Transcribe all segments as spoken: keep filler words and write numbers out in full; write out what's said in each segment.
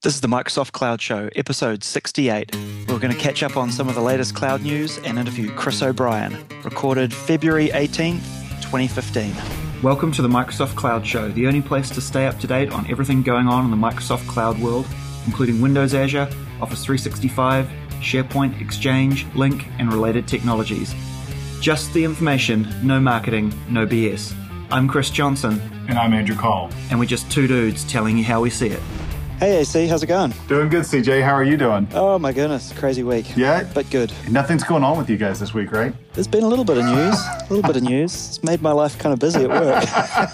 This is the Microsoft Cloud Show, episode sixty-eight. We're going to catch up on some of the latest cloud news and interview Chris O'Brien, recorded February eighteenth, twenty fifteen. Welcome to the Microsoft Cloud Show, the only place to stay up to date on everything going on in the Microsoft Cloud world, including Windows Azure, Office three sixty-five, SharePoint, Exchange, Lync, and related technologies. Just the information, no marketing, no B S. I'm Chris Johnson. And I'm Andrew Cole. And we're just two dudes telling you how we see it. Hey A C, how's it going? Doing good, C J. How are you doing? Oh my goodness, crazy week. Yeah? But good. Nothing's going on with you guys this week, right? There's been a little bit of news, a little bit of news. It's made my life kind of busy at work.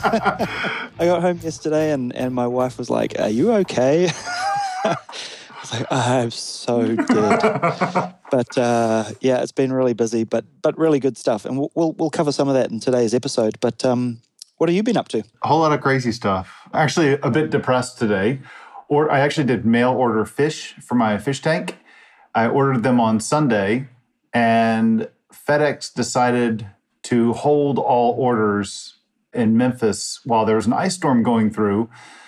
I got home yesterday and, and my wife was like, are you okay? I was like, I'm so dead. But uh, yeah, it's been really busy, but but really good stuff. And we'll we'll, we'll cover some of that in today's episode. But um, what have you been up to? A whole lot of crazy stuff. Actually, a bit depressed today. Or I actually did mail order fish for my fish tank. I ordered them on Sunday, and FedEx decided to hold all orders in Memphis while there was an ice storm going through.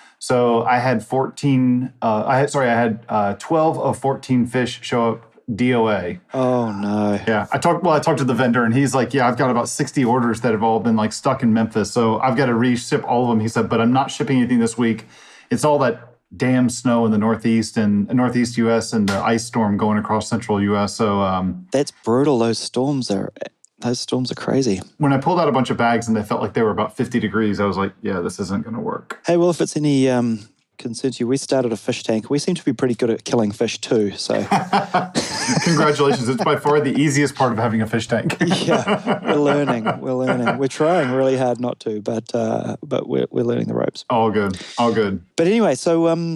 So I had fourteen. Uh, I had sorry, I had uh, twelve of fourteen fish show up D O A. Oh no! Yeah, I talked. Well, I talked to the vendor, and he's like, "Yeah, I've got about sixty orders that have all been like stuck in Memphis. So I've got to re-ship all of them." He said, "But I'm not shipping anything this week. It's all that damn snow in the Northeast and Northeast U S and the ice storm going across central U S" So um, that's brutal. Those storms are those storms are crazy. When I pulled out a bunch of bags and they felt like they were about fifty degrees, I was like, yeah, this isn't going to work. Hey, well, if it's any um, concern to you, we started a fish tank. We seem to be pretty good at killing fish too. So congratulations. It's by far the easiest part of having a fish tank. Yeah, we're learning. We're learning. We're trying really hard not to, but uh, but we're we're learning the ropes. All good. All good. But anyway, so um,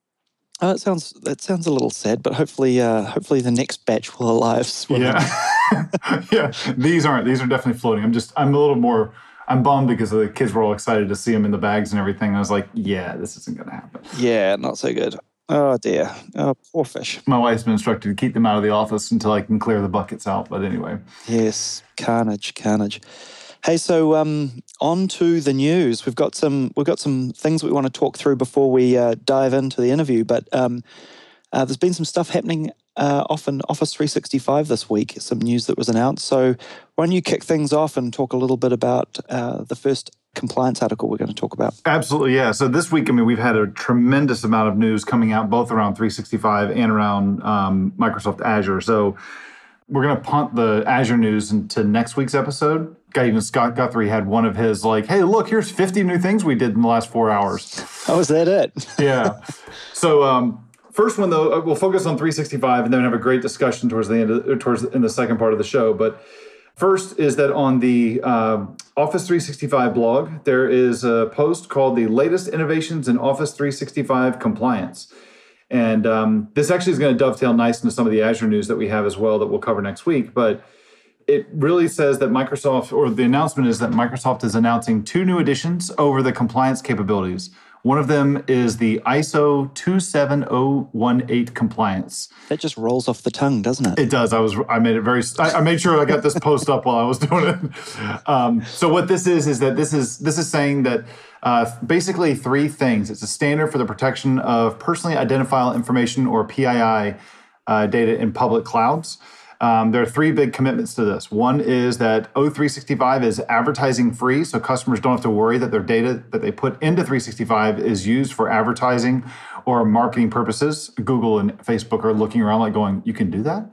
oh, that sounds that sounds a little sad, but hopefully uh, hopefully the next batch will arrive swimming. Yeah. Yeah. These aren't. These are definitely floating. I'm just. I'm a little more. I'm bummed because the kids were all excited to see them in the bags and everything. I was like, yeah, this isn't going to happen. Yeah, not so good. Oh, dear. Oh, poor fish. My wife's been instructed to keep them out of the office until I can clear the buckets out. But anyway. Yes, carnage, carnage. Hey, so um, on to the news. We've got some we've got some things we want to talk through before we uh, dive into the interview. But um, uh, there's been some stuff happening uh, off in Office three sixty-five this week, some news that was announced. So why don't you kick things off and talk a little bit about uh, the first compliance article we're going to talk about? Absolutely, yeah. So this week, I mean, we've had a tremendous amount of news coming out both around three sixty-five and around um, Microsoft Azure. So we're going to punt the Azure news into next week's episode. Guy, even Scott Guthrie had one of his like, hey, look, here's fifty new things we did in the last four hours. Oh, is that it? Yeah. So um, first one, though, we'll focus on three sixty-five and then have a great discussion towards the end, of, towards in the second part of the show. But first is that on the uh, Office three sixty-five blog, there is a post called The Latest Innovations in Office three sixty-five Compliance. And um, this actually is going to dovetail nice into some of the Azure news that we have as well that we'll cover next week. But it really says that Microsoft, or the announcement is that Microsoft is announcing two new additions over the compliance capabilities. One of them is the I S O two seven zero one eight compliance. That just rolls off the tongue, doesn't it? It does. I was. I made it very. I, I made sure I got this post up while I was doing it. Um, so what this is is that this is this is saying that uh, basically three things. It's a standard for the protection of personally identifiable information, or P I I, uh, data in public clouds. Um, there are three big commitments to this. One is that O three sixty-five is advertising free, so customers don't have to worry that their data that they put into three sixty-five is used for advertising or marketing purposes. Google and Facebook are looking around like going, you can do that?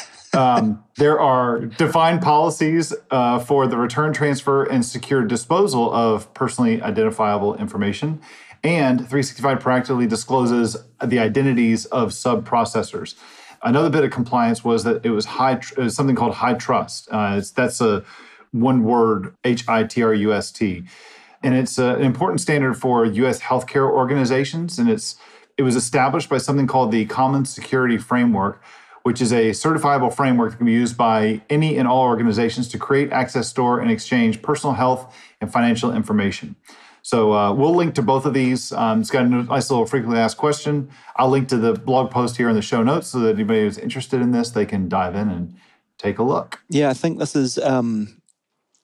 um, there are defined policies uh, for the return, transfer, and secure disposal of personally identifiable information. And three sixty-five proactively discloses the identities of sub-processors. Another bit of compliance was that it was high, it was something called high trust. Uh, it's, that's a one word, H I T R U S T. And it's a, an important standard for U S healthcare organizations. And it's it was established by something called the Common Security Framework, which is a certifiable framework that can be used by any and all organizations to create, access, store, and exchange personal health and financial information. So uh, we'll link to both of these. Um, it's got a nice little frequently asked question. I'll link to the blog post here in the show notes so that anybody who's interested in this, they can dive in and take a look. Yeah, I think this is, um,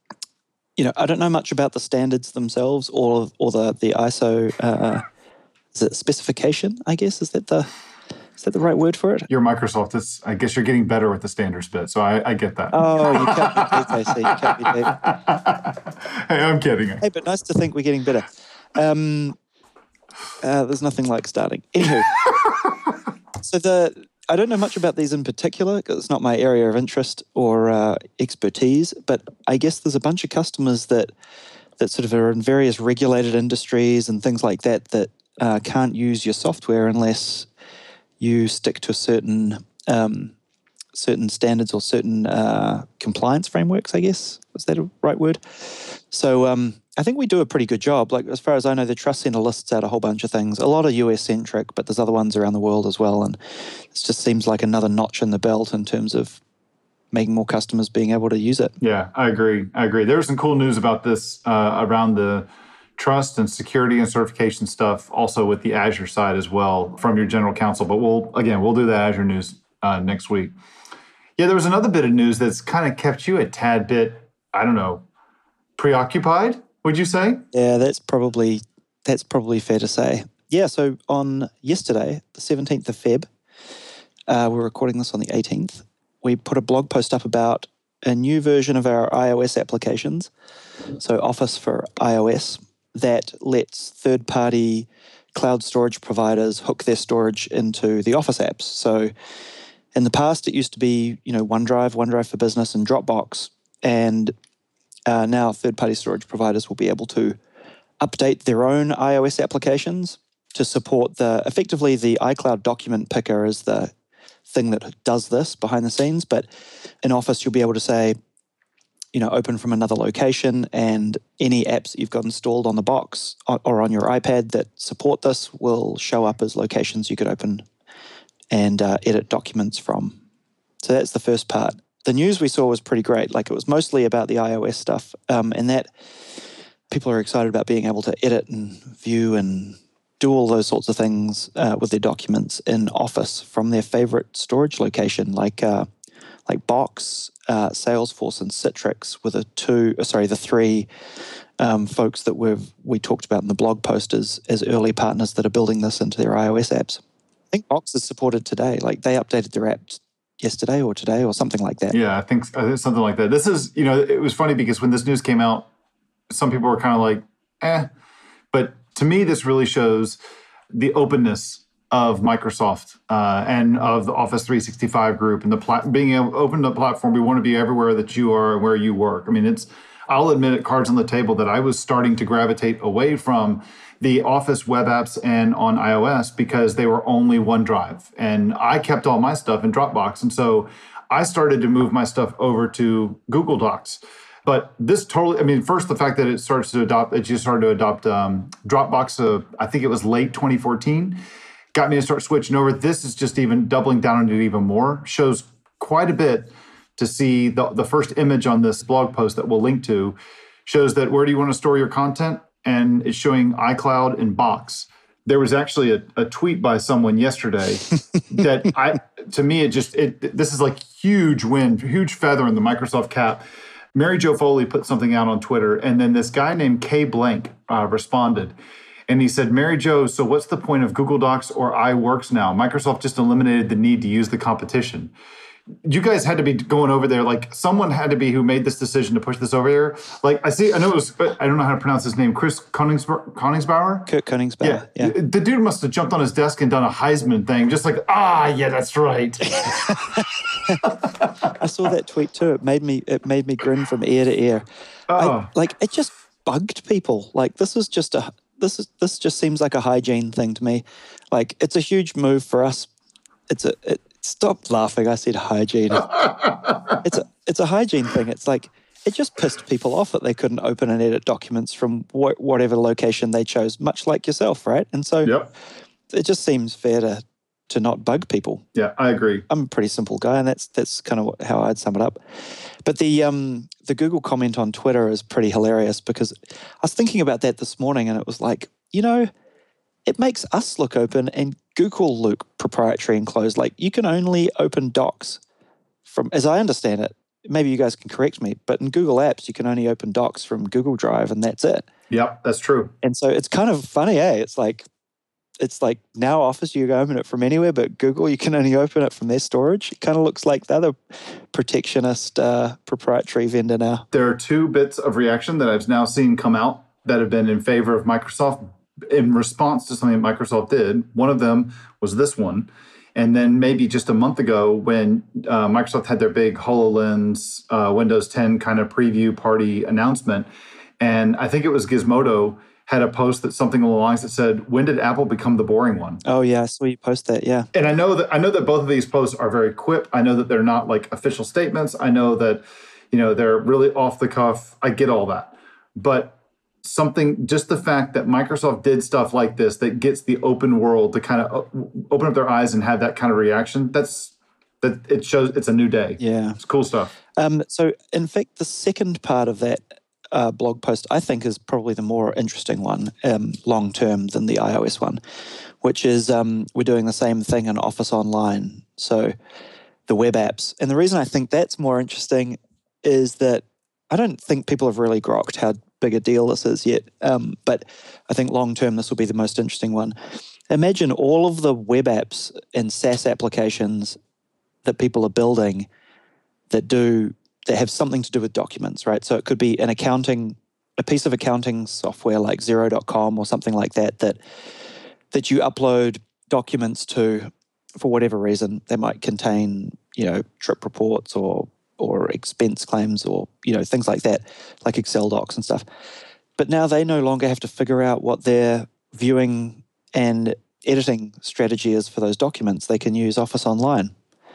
you know, I don't know much about the standards themselves or or the, the I S O uh, is it specification, I guess? Is that the is that the right word for it? You're Microsoft. It's, I guess you're getting better with the standards bit, so I, I get that. Oh, you can't be deep, I see. You can't be deep. Hey, I'm kidding. Hey, but nice to think we're getting better. Um, uh, there's nothing like starting. Anywho, so the I don't know much about these in particular because it's not my area of interest or uh, expertise, but I guess there's a bunch of customers that that sort of are in various regulated industries and things like that that uh, can't use your software unless you stick to certain um, certain standards or certain uh, compliance frameworks, I guess. Is that a right word? So um, I think we do a pretty good job. Like, as far as I know, the Trust Center lists out a whole bunch of things, a lot of U S-centric, but there's other ones around the world as well. And it just seems like another notch in the belt in terms of making more customers being able to use it. Yeah, I agree. I agree. There was some cool news about this uh, around the trust and security and certification stuff, also with the Azure side as well from your general counsel. But we'll, again, we'll do the Azure news uh, next week. Yeah, there was another bit of news that's kind of kept you a tad bit, I don't know, preoccupied, would you say? Yeah, that's probably that's probably fair to say. Yeah, so on yesterday, the seventeenth of February, uh, we're recording this on the eighteenth, we put a blog post up about a new version of our iOS applications, so Office for iOS, that lets third-party cloud storage providers hook their storage into the Office apps. So in the past, it used to be, you know, OneDrive, OneDrive for Business, and Dropbox. And uh, now third-party storage providers will be able to update their own iOS applications to support the, effectively the iCloud document picker is the thing that does this behind the scenes. But in Office, you'll be able to say, you know, open from another location, and any apps that you've got installed on the box or on your iPad that support this will show up as locations you could open and uh, edit documents from. So that's the first part. The news we saw was pretty great. Like, it was mostly about the iOS stuff, um, and that people are excited about being able to edit and view and do all those sorts of things uh, with their documents in Office from their favorite storage location, like uh, like Box, uh, Salesforce, and Citrix, were the two, uh, sorry, the three um, folks that we've we talked about in the blog post as, as early partners that are building this into their iOS apps. I think Box is supported today. Like, they updated their apps yesterday or today or something like that. Yeah, I think uh, something like that. This is, you know, it was funny because when this news came out, some people were kind of like, eh. But to me, this really shows the openness of Microsoft uh, and of the Office three sixty-five group and the plat- being able to open the platform. We want to be everywhere that you are and where you work. I mean, it's, I'll admit it, cards on the table, that I was starting to gravitate away from the Office web apps and on iOS because they were only OneDrive. And I kept all my stuff in Dropbox. And so I started to move my stuff over to Google Docs. But this totally, I mean, first, the fact that it starts to adopt, it just started to adopt um, Dropbox, uh, I think it was late twenty fourteen, got me to start switching over. This is just even doubling down on it even more. Shows quite a bit to see the, the first image on this blog post that we'll link to, shows that where do you want to store your content? And it's showing iCloud and Box. There was actually a, a tweet by someone yesterday that I, to me, it just, it, this is like huge win, huge feather in the Microsoft cap. Mary Jo Foley put something out on Twitter, and then this guy named K Blank uh, responded. And he said, Mary Jo, so what's the point of Google Docs or iWorks now? Microsoft just eliminated the need to use the competition. You guys had to be going over there. Like, someone had to be who made this decision to push this over here. Like, I see, I know it was, I don't know how to pronounce his name, Chris Koenigsbauer? Koenigsbauer? Kurt Koenigsbauer, yeah. yeah. The dude must have jumped on his desk and done a Heisman thing, just like, ah, yeah, that's right. I saw that tweet too. It made me it made me grin from ear to ear. Oh. I, like, it just bugged people. Like, this is just a this is this just seems like a hygiene thing to me. Like, it's a huge move for us. It's a it, stop laughing. I said hygiene. It's a it's a hygiene thing. It's like, it just pissed people off that they couldn't open and edit documents from wh- whatever location they chose, much like yourself, right? And so yep. It just seems fair to to not bug people. Yeah, I agree. I'm a pretty simple guy, and that's that's kind of how I'd sum it up. But the um, the Google comment on Twitter is pretty hilarious, because I was thinking about that this morning, and it was like, you know, it makes us look open and Google look proprietary and closed. Like, you can only open Docs from, as I understand it, maybe you guys can correct me, but in Google Apps, you can only open Docs from Google Drive, and that's it. Yep, that's true. And so it's kind of funny, eh? It's like, it's like now Office, you can open it from anywhere, but Google, you can only open it from their storage. It kind of looks like the other protectionist uh, proprietary vendor now. There are two bits of reaction that I've now seen come out that have been in favor of Microsoft in response to something that Microsoft did. One of them was this one. And then maybe just a month ago when uh, Microsoft had their big HoloLens uh, Windows ten kind of preview party announcement. And I think it was Gizmodo had a post that something along the lines that said, when did Apple become the boring one? Oh, yeah. I saw you post that, yeah. And I know that I know that both of these posts are very quip. I know that they're not like official statements. I know that, you know, they're really off the cuff. I get all that. But something, just the fact that Microsoft did stuff like this that gets the open world to kind of open up their eyes and have that kind of reaction, that's that it shows it's a new day. Yeah. It's cool stuff. Um, so, in fact, the second part of that uh, blog post, I think, is probably the more interesting one, um, long-term than the iOS one, which is um, we're doing the same thing in Office Online, so the web apps. And the reason I think that's more interesting is that I don't think people have really grokked how big a deal this is yet, um, but I think long-term this will be the most interesting one. Imagine all of the web apps and SaaS applications that people are building that do that have something to do with documents, right? So it could be an accounting, a piece of accounting software like Xero dot com or something like that, that that you upload documents to for whatever reason. They might contain, you know, trip reports or or expense claims or, you know, things like that, like Excel docs and stuff. But now they no longer have to figure out what their viewing and editing strategy is for those documents. They can use Office Online.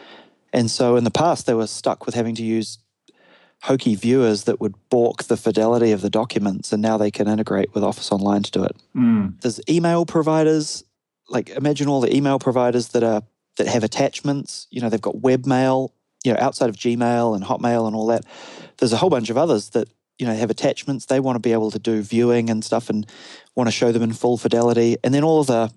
And so in the past, they were stuck with having to use hokey viewers that would balk the fidelity of the documents, and now they can integrate with Office Online to do it. Mm. There's email providers, like imagine all the email providers that are that have attachments. You know, they've got webmail, you know, outside of Gmail and Hotmail and all that. There's a whole bunch of others that, you know, have attachments. They want to be able to do viewing and stuff and want to show them in full fidelity. And then all of the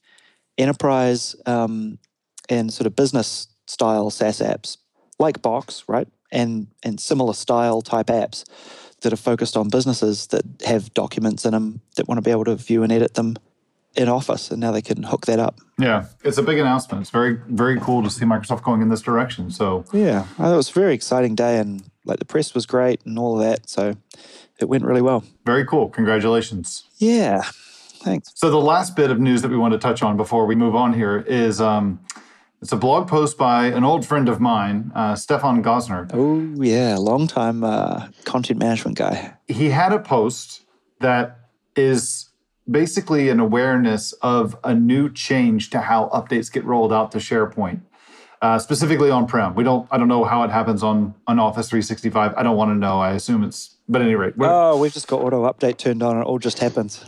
enterprise um, and sort of business style SaaS apps like Box, right? And and similar style type apps that are focused on businesses that have documents in them that want to be able to view and edit them in Office, and now they can hook that up. Yeah, it's a big announcement. It's very, very cool to see Microsoft going in this direction. So yeah, I thought it was a very exciting day, and like the press was great and all of that. So it went really well. Very cool. Congratulations. Yeah, thanks. So the last bit of news that we want to touch on before we move on here is um, it's a blog post by an old friend of mine, uh, Stefan Gosner. Oh yeah, long-time uh, content management guy. He had a post that is basically an awareness of a new change to how updates get rolled out to SharePoint, uh, specifically on-prem. We don't, I don't know how it happens on, on Office three sixty-five. I don't want to know. I assume it's, but at any rate. Oh, we've just got auto update turned on and it all just happens.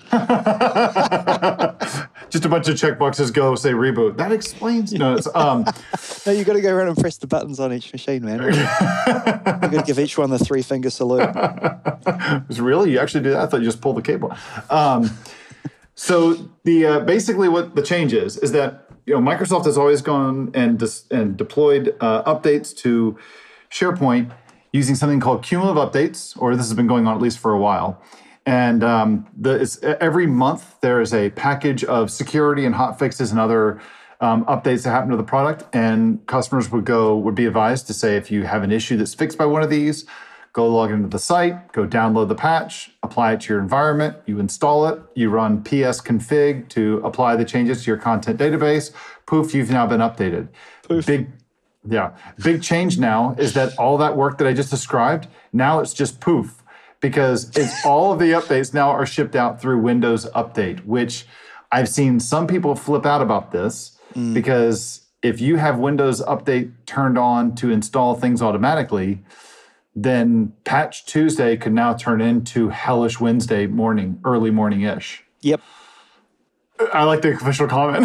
Just a bunch of checkboxes go, say reboot. That explains, you know, it's, um. No, you got to go around and press the buttons on each machine, man. You got to give each one the three finger salute. Really? You actually do that? I thought you just pulled the cable. Um, So the uh, basically what the change is is that, you know, Microsoft has always gone and dis- and deployed uh, updates to SharePoint using something called cumulative updates, or this has been going on at least for a while. And um, the, it's, every month there is a package of security and hot fixes and other um, updates that happen to the product, and customers would go would be advised to say, if you have an issue that's fixed by one of these, go log into the site, go download the patch, apply it to your environment, you install it, you run psconfig to apply the changes to your content database. Poof, you've now been updated. Poof. Big, yeah, big change now is that all that work that I just described, now it's just poof, because it's all of the updates now are shipped out through Windows Update, which I've seen some people flip out about this mm. because if you have Windows Update turned on to install things automatically, then Patch Tuesday could now turn into Hellish Wednesday morning, early morning-ish. Yep. I like the official comment.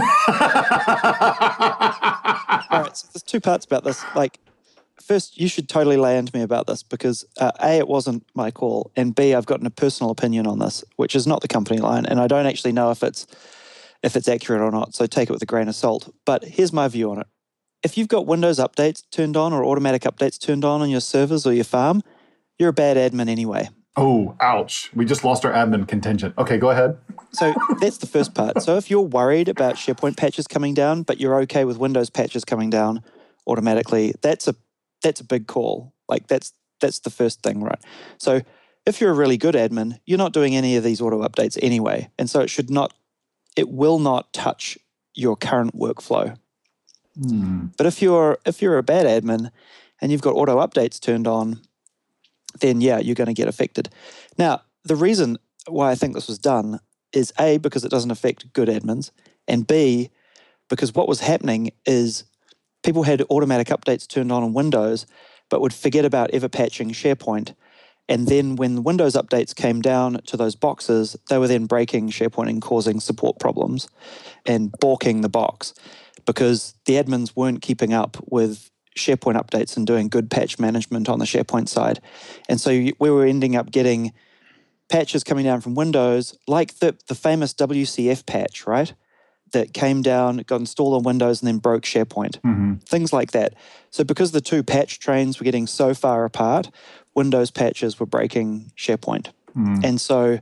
All right, so there's two parts about this. Like, first, you should totally lay into me about this because uh, A, it wasn't my call, and B, I've gotten a personal opinion on this, which is not the company line, and I don't actually know if it's if it's accurate or not, so take it with a grain of salt. But here's my view on it. If you've got Windows updates turned on or automatic updates turned on on your servers or your farm, you're a bad admin anyway. Oh, ouch. We just lost our admin contingent. Okay, go ahead. So that's the first part. So if you're worried about SharePoint patches coming down, but you're okay with Windows patches coming down automatically, that's a that's a big call. Like that's that's the first thing, right? So if you're a really good admin, you're not doing any of these auto updates anyway. And so it should not, it will not touch your current workflow. Hmm. But if you're if you're a bad admin and you've got auto updates turned on, then yeah, you're going to get affected. Now, the reason why I think this was done is A, because it doesn't affect good admins, and B, because what was happening is people had automatic updates turned on in Windows, but would forget about ever patching SharePoint. And then when the Windows updates came down to those boxes, they were then breaking SharePoint and causing support problems and balking the box because the admins weren't keeping up with SharePoint updates and doing good patch management on the SharePoint side. And so we were ending up getting patches coming down from Windows, like the, the famous W C F patch, right? That came down, got installed on Windows and then broke SharePoint. Mm-hmm. Things like that. So because the two patch trains were getting so far apart, Windows patches were breaking SharePoint. Mm. And so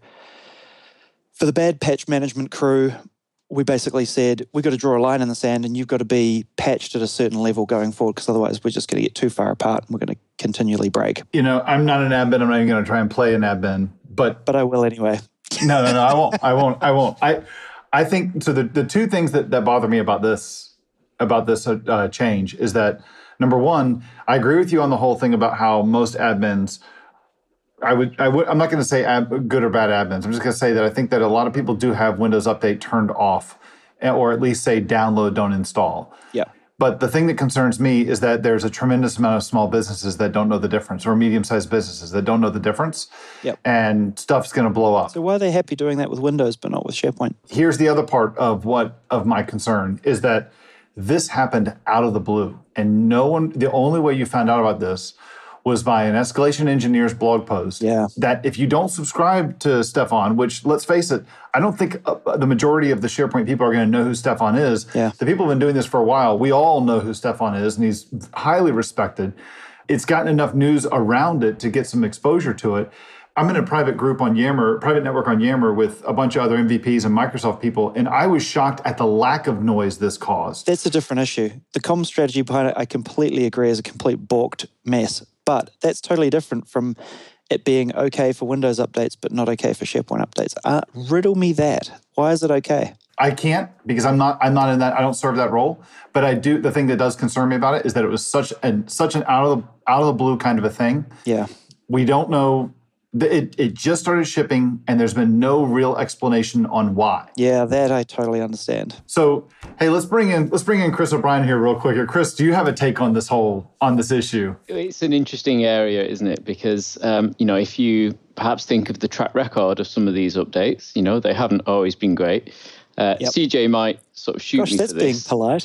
for the bad patch management crew, we basically said, we've got to draw a line in the sand and you've got to be patched at a certain level going forward because otherwise we're just going to get too far apart and we're going to continually break. You know, I'm not an admin. I'm not even going to try and play an admin, but... But I will anyway. no, no, no, I won't. I won't. I won't. I I think, so the, the two things that, that bother me about this, about this uh, change is that, number one, I agree with you on the whole thing about how most admins... I would, I would, I'm not going to say ad, good or bad admins. I'm just going to say that I think that a lot of people do have Windows Update turned off, or at least say download, don't install. Yeah. But the thing that concerns me is that there's a tremendous amount of small businesses that don't know the difference, or medium-sized businesses that don't know the difference. Yep. And stuff's going to blow up. So why are they happy doing that with Windows but not with SharePoint? Here's the other part of what of my concern is that this happened out of the blue, and no one. The only way you found out about this was by an Escalation Engineers blog post. Yeah. That if you don't subscribe to Stefan, which, let's face it, I don't think uh, the majority of the SharePoint people are going to know who Stefan is. Yeah. The people have been doing this for a while. We all know who Stefan is, and he's highly respected. It's gotten enough news around it to get some exposure to it. I'm in a private group on Yammer, private network on Yammer with a bunch of other M V Ps and Microsoft people, and I was shocked at the lack of noise this caused. That's a different issue. The comm strategy behind it, I completely agree, is a complete balked mess. But that's totally different from it being okay for Windows updates but not okay for SharePoint updates. Uh, riddle me that. Why is it okay? I can't because I'm not. I'm not in that. I don't serve that role. But I do. The thing that does concern me about it is that it was such an such an out of the out of the blue kind of a thing. Yeah. We don't know. It it just started shipping, and there's been no real explanation on why. Yeah, that I totally understand. So, hey, let's bring in let's bring in Chris O'Brien here real quick. Here, Chris, do you have a take on this whole on this issue? It's an interesting area, isn't it? Because um, you know, if you perhaps think of the track record of some of these updates, you know, they haven't always been great. Uh, Yep. C J might sort of shoot Gosh, me that's for being this. polite.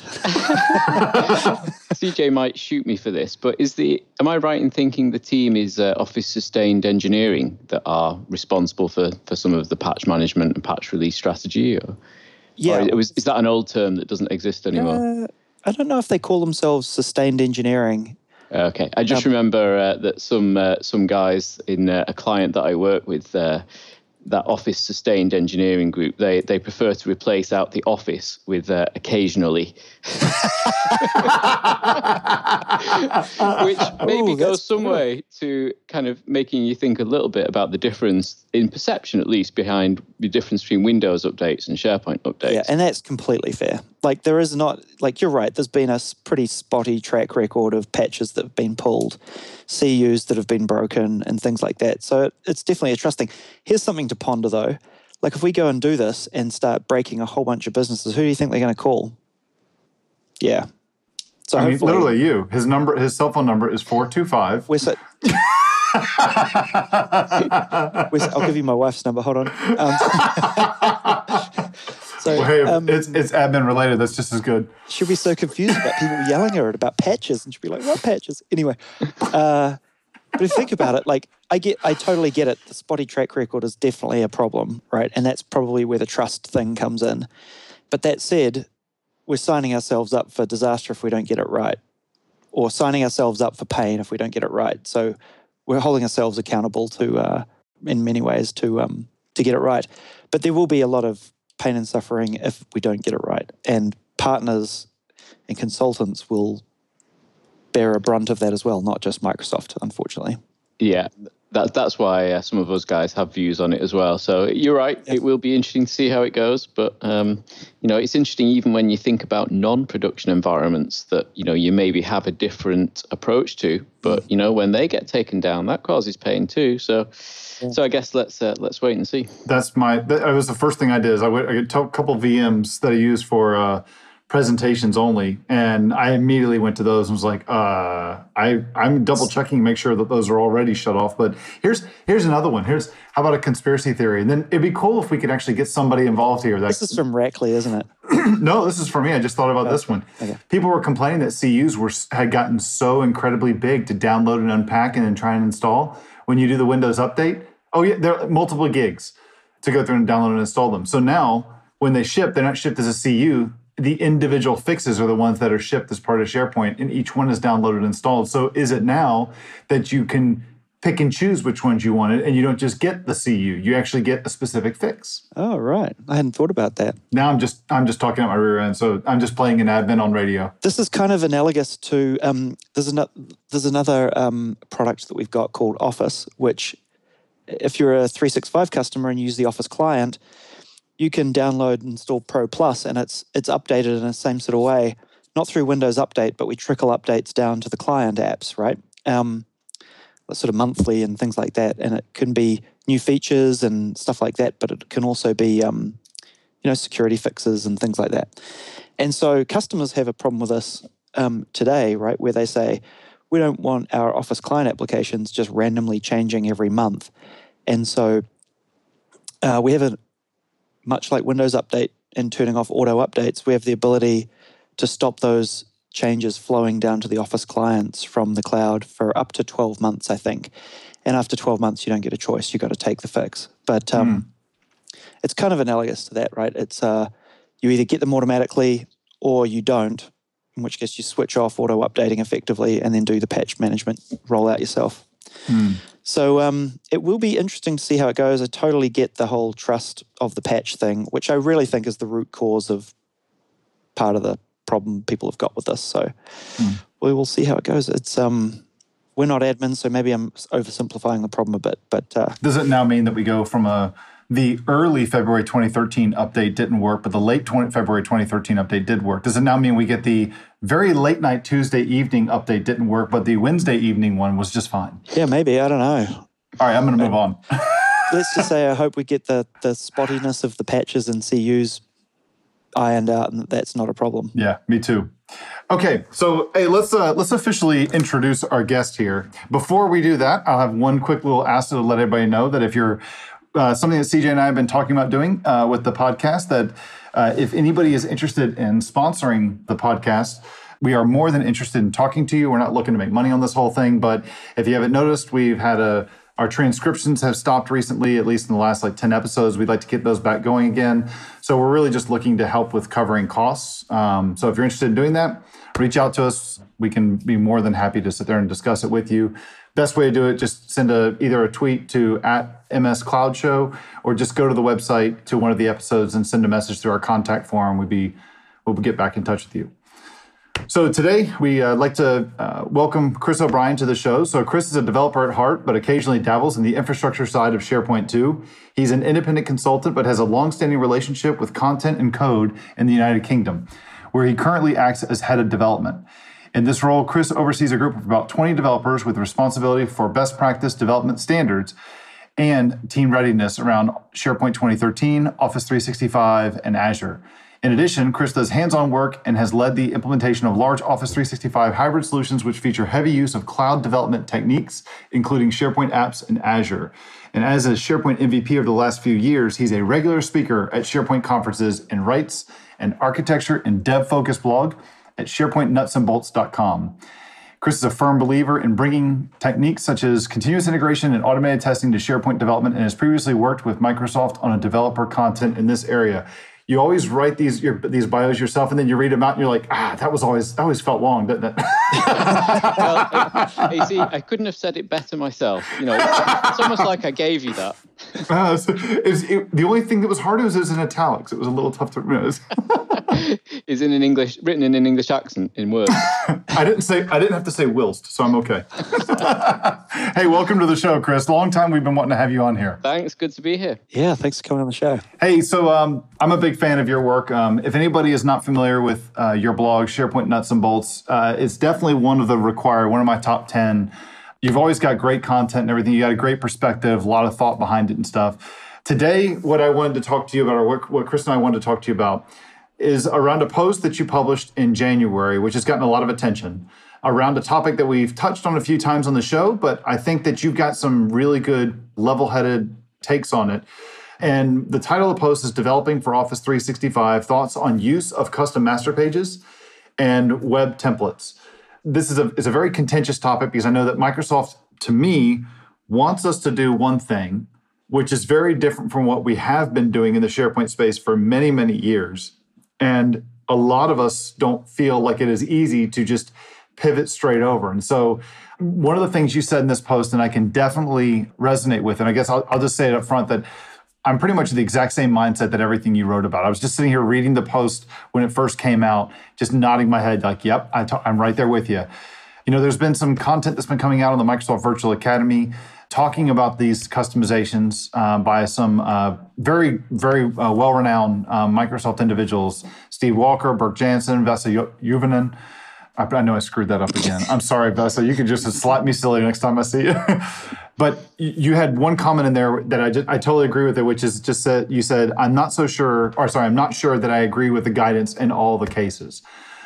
C J might shoot me for this, but is the am I right in thinking the team is uh, Office Sustained Engineering that are responsible for, for some of the patch management and patch release strategy? Or, Yeah. or is, is that an old term that doesn't exist anymore? Uh, I don't know if they call themselves sustained engineering. Okay, I just Um, remember uh, that some uh, some guys in uh, a client that I work with, uh, that Office Sustained Engineering group, they they prefer to replace out the office with uh, occasionally, which maybe Ooh, goes that's some cool. way to kind of making you think a little bit about the difference in perception, at least, behind the difference between Windows updates and SharePoint updates. Yeah, and that's completely fair. Like there is not, like you're right, there's been a s- pretty spotty track record of patches that have been pulled, C Us that have been broken and things like that. So it, it's definitely a trust thing. Here's something to ponder though. Like if we go and do this and start breaking a whole bunch of businesses, who do you think they're going to call? Yeah. So I mean, hopefully- literally, you. His number, his cell phone number is four two five. We're so, we're so- I'll give you my wife's number. Hold on. Um, so, Well, hey, if um, it's it's admin related. That's just as good. she'll be so confused about people yelling at her about patches, and she'll be like, "What patches?" Anyway, uh, but if you think about it, like I get, I totally get it. The spotty track record is definitely a problem, right? And that's probably where the trust thing comes in. But that said, we're signing ourselves up for disaster if we don't get it right, or signing ourselves up for pain if we don't get it right. So we're holding ourselves accountable to uh, in many ways to um, to get it right. But there will be a lot of pain and suffering if we don't get it right. And partners and consultants will bear a brunt of that as well, not just Microsoft, unfortunately. Yeah, that, that's why uh, some of us guys have views on it as well. So you're right, yeah. It will be interesting to see how it goes. But, um, you know, it's interesting even when you think about non-production environments that, you know, you maybe have a different approach to. But, you know, when they get taken down, that causes pain too. So yeah. so I guess let's uh, let's wait and see. That's my, that was the first thing I did is I, went, I took a couple of V Ms that I use for uh, presentations only. And I immediately went to those and was like, uh, I, I'm double checking, make sure that those are already shut off. But here's here's another one. Here's, how about a conspiracy theory? And then it'd be cool if we could actually get somebody involved here. That, this is from Rackley, isn't it? No, this is for me. I just thought about oh, this one. Okay. People were complaining that C Us were had gotten so incredibly big to download and unpack and then try and install. When you do the Windows update, oh yeah, there are multiple gigs to go through and download and install them. So now when they ship, they're not shipped as a C U. The individual fixes are the ones that are shipped as part of SharePoint, and each one is downloaded and installed. So is it now that you can pick and choose which ones you wanted, and you don't just get the C U, you actually get a specific fix? Oh, right. I hadn't thought about that. Now I'm just I'm just talking out my rear end, so I'm just playing an admin on radio. This is kind of analogous to, um, there's, another, there's another um, product that we've got called Office, which if you're a three sixty-five customer and you use the Office client, you can download and install Pro Plus, and it's it's updated in the same sort of way, not through Windows Update, but we trickle updates down to the client apps, right? Um, sort of monthly and things like that, and it can be new features and stuff like that, but it can also be um, you know, security fixes and things like that. And so customers have a problem with this um, today, right, where they say, we don't want our Office client applications just randomly changing every month. And so uh, we have a much like Windows Update and turning off auto updates, we have the ability to stop those changes flowing down to the Office clients from the cloud for up to twelve months, I think. And after twelve months, you don't get a choice. You've got to take the fix. But um, mm. it's kind of analogous to that, right? It's uh, you either get them automatically or you don't, in which case you switch off auto updating effectively and then do the patch management rollout yourself. Mm. So um, it will be interesting to see how it goes. I totally get the whole trust of the patch thing, which I really think is the root cause of part of the problem people have got with this. So mm. we will see how it goes. It's um, we're not admins, so maybe I'm oversimplifying the problem a bit. But uh, does it now mean that we go from a the early February twenty thirteen update didn't work, but the late February twenty thirteen update did work? Does it now mean we get the very late night Tuesday evening update didn't work, but the Wednesday evening one was just fine? Yeah, maybe. I don't know. All right, I'm going to move on. Let's just say I hope we get the, the spottiness of the patches and C Us ironed out, and that's not a problem. Yeah, me too. Okay, so hey, let's uh, let's officially introduce our guest here. Before we do that, I'll have one quick little ask to let everybody know that if you're Uh, something that C J and I have been talking about doing uh, with the podcast, that uh, if anybody is interested in sponsoring the podcast, we are more than interested in talking to you. We're not looking to make money on this whole thing, but if you haven't noticed, we've had a our transcriptions have stopped recently, at least in the last like ten episodes. We'd like to get those back going again. So we're really just looking to help with covering costs. Um, so if you're interested in doing that, reach out to us. We can be more than happy to sit there and discuss it with you. Best way to do it, just send a either a tweet to at M S Cloud Show, or just go to the website to one of the episodes and send a message through our contact form. We'd be, we'll get back in touch with you. So today, we uh, like to uh, welcome Chris O'Brien to the show. So Chris is a developer at heart, but occasionally dabbles in the infrastructure side of SharePoint too. He's an independent consultant, but has a long-standing relationship with content and code in the United Kingdom, where he currently acts as head of development. In this role, Chris oversees a group of about twenty developers with responsibility for best practice development standards and team readiness around SharePoint twenty thirteen, Office three sixty-five, and Azure. In addition, Chris does hands-on work and has led the implementation of large Office three sixty-five hybrid solutions which feature heavy use of cloud development techniques, including SharePoint apps and Azure. And as a SharePoint M V P over the last few years, he's a regular speaker at SharePoint conferences and writes an architecture and dev-focused blog at SharePoint nuts and bolts dot com. Chris is a firm believer in bringing techniques such as continuous integration and automated testing to SharePoint development, and has previously worked with Microsoft on a developer content in this area. you always write these your, these bios yourself, and then you read them out, and you're like, ah, that was always that always felt long, didn't it? Well, it, you see, I couldn't have said it better myself. You know, it's almost like I gave you that. Uh, so it was, it, the only thing that was hard was it was in italics. It was a little tough to pronounce. Is in an English, written in an English accent in Word. I didn't say I didn't have to say whilst, so I'm okay. Hey, welcome to the show, Chris. Long time we've been wanting to have you on here. Thanks, good to be here. Yeah, thanks for coming on the show. Hey, so um, I'm a big fan of your work. Um, if anybody is not familiar with uh, your blog, SharePoint Nuts and Bolts, uh, it's definitely one of the required, one of my top ten. You've always got great content and everything. You got a great perspective, a lot of thought behind it and stuff. Today, what I wanted to talk to you about, or what, what Chris and I wanted to talk to you about, is around a post that you published in January, which has gotten a lot of attention, around a topic that we've touched on a few times on the show, but I think that you've got some really good level-headed takes on it. And the title of the post is Developing for Office three sixty-five, Thoughts on Use of Custom Master Pages and Web Templates. This is a, is a very contentious topic because I know that Microsoft, to me, wants us to do one thing, which is very different from what we have been doing in the SharePoint space for many, many years. And a lot of us don't feel like it is easy to just pivot straight over. And so one of the things you said in this post, and I can definitely resonate with, and I guess I'll, I'll just say it up front, that I'm pretty much the exact same mindset that everything you wrote about. I was just sitting here reading the post when it first came out, just nodding my head like, yep, I t- I'm right there with you. You know, there's been some content that's been coming out on the Microsoft Virtual Academy talking about these customizations um, by some uh, very, very uh, well-renowned uh, Microsoft individuals, Steve Walker, Burke Jansen, Vesa Juvonen. I, I know I screwed that up again. I'm sorry, Vesa. You can just slap me silly next time I see you. But you had one comment in there that I just, I totally agree with it, which is just that you said, I'm not so sure, or sorry, I'm not sure that I agree with the guidance in all the cases.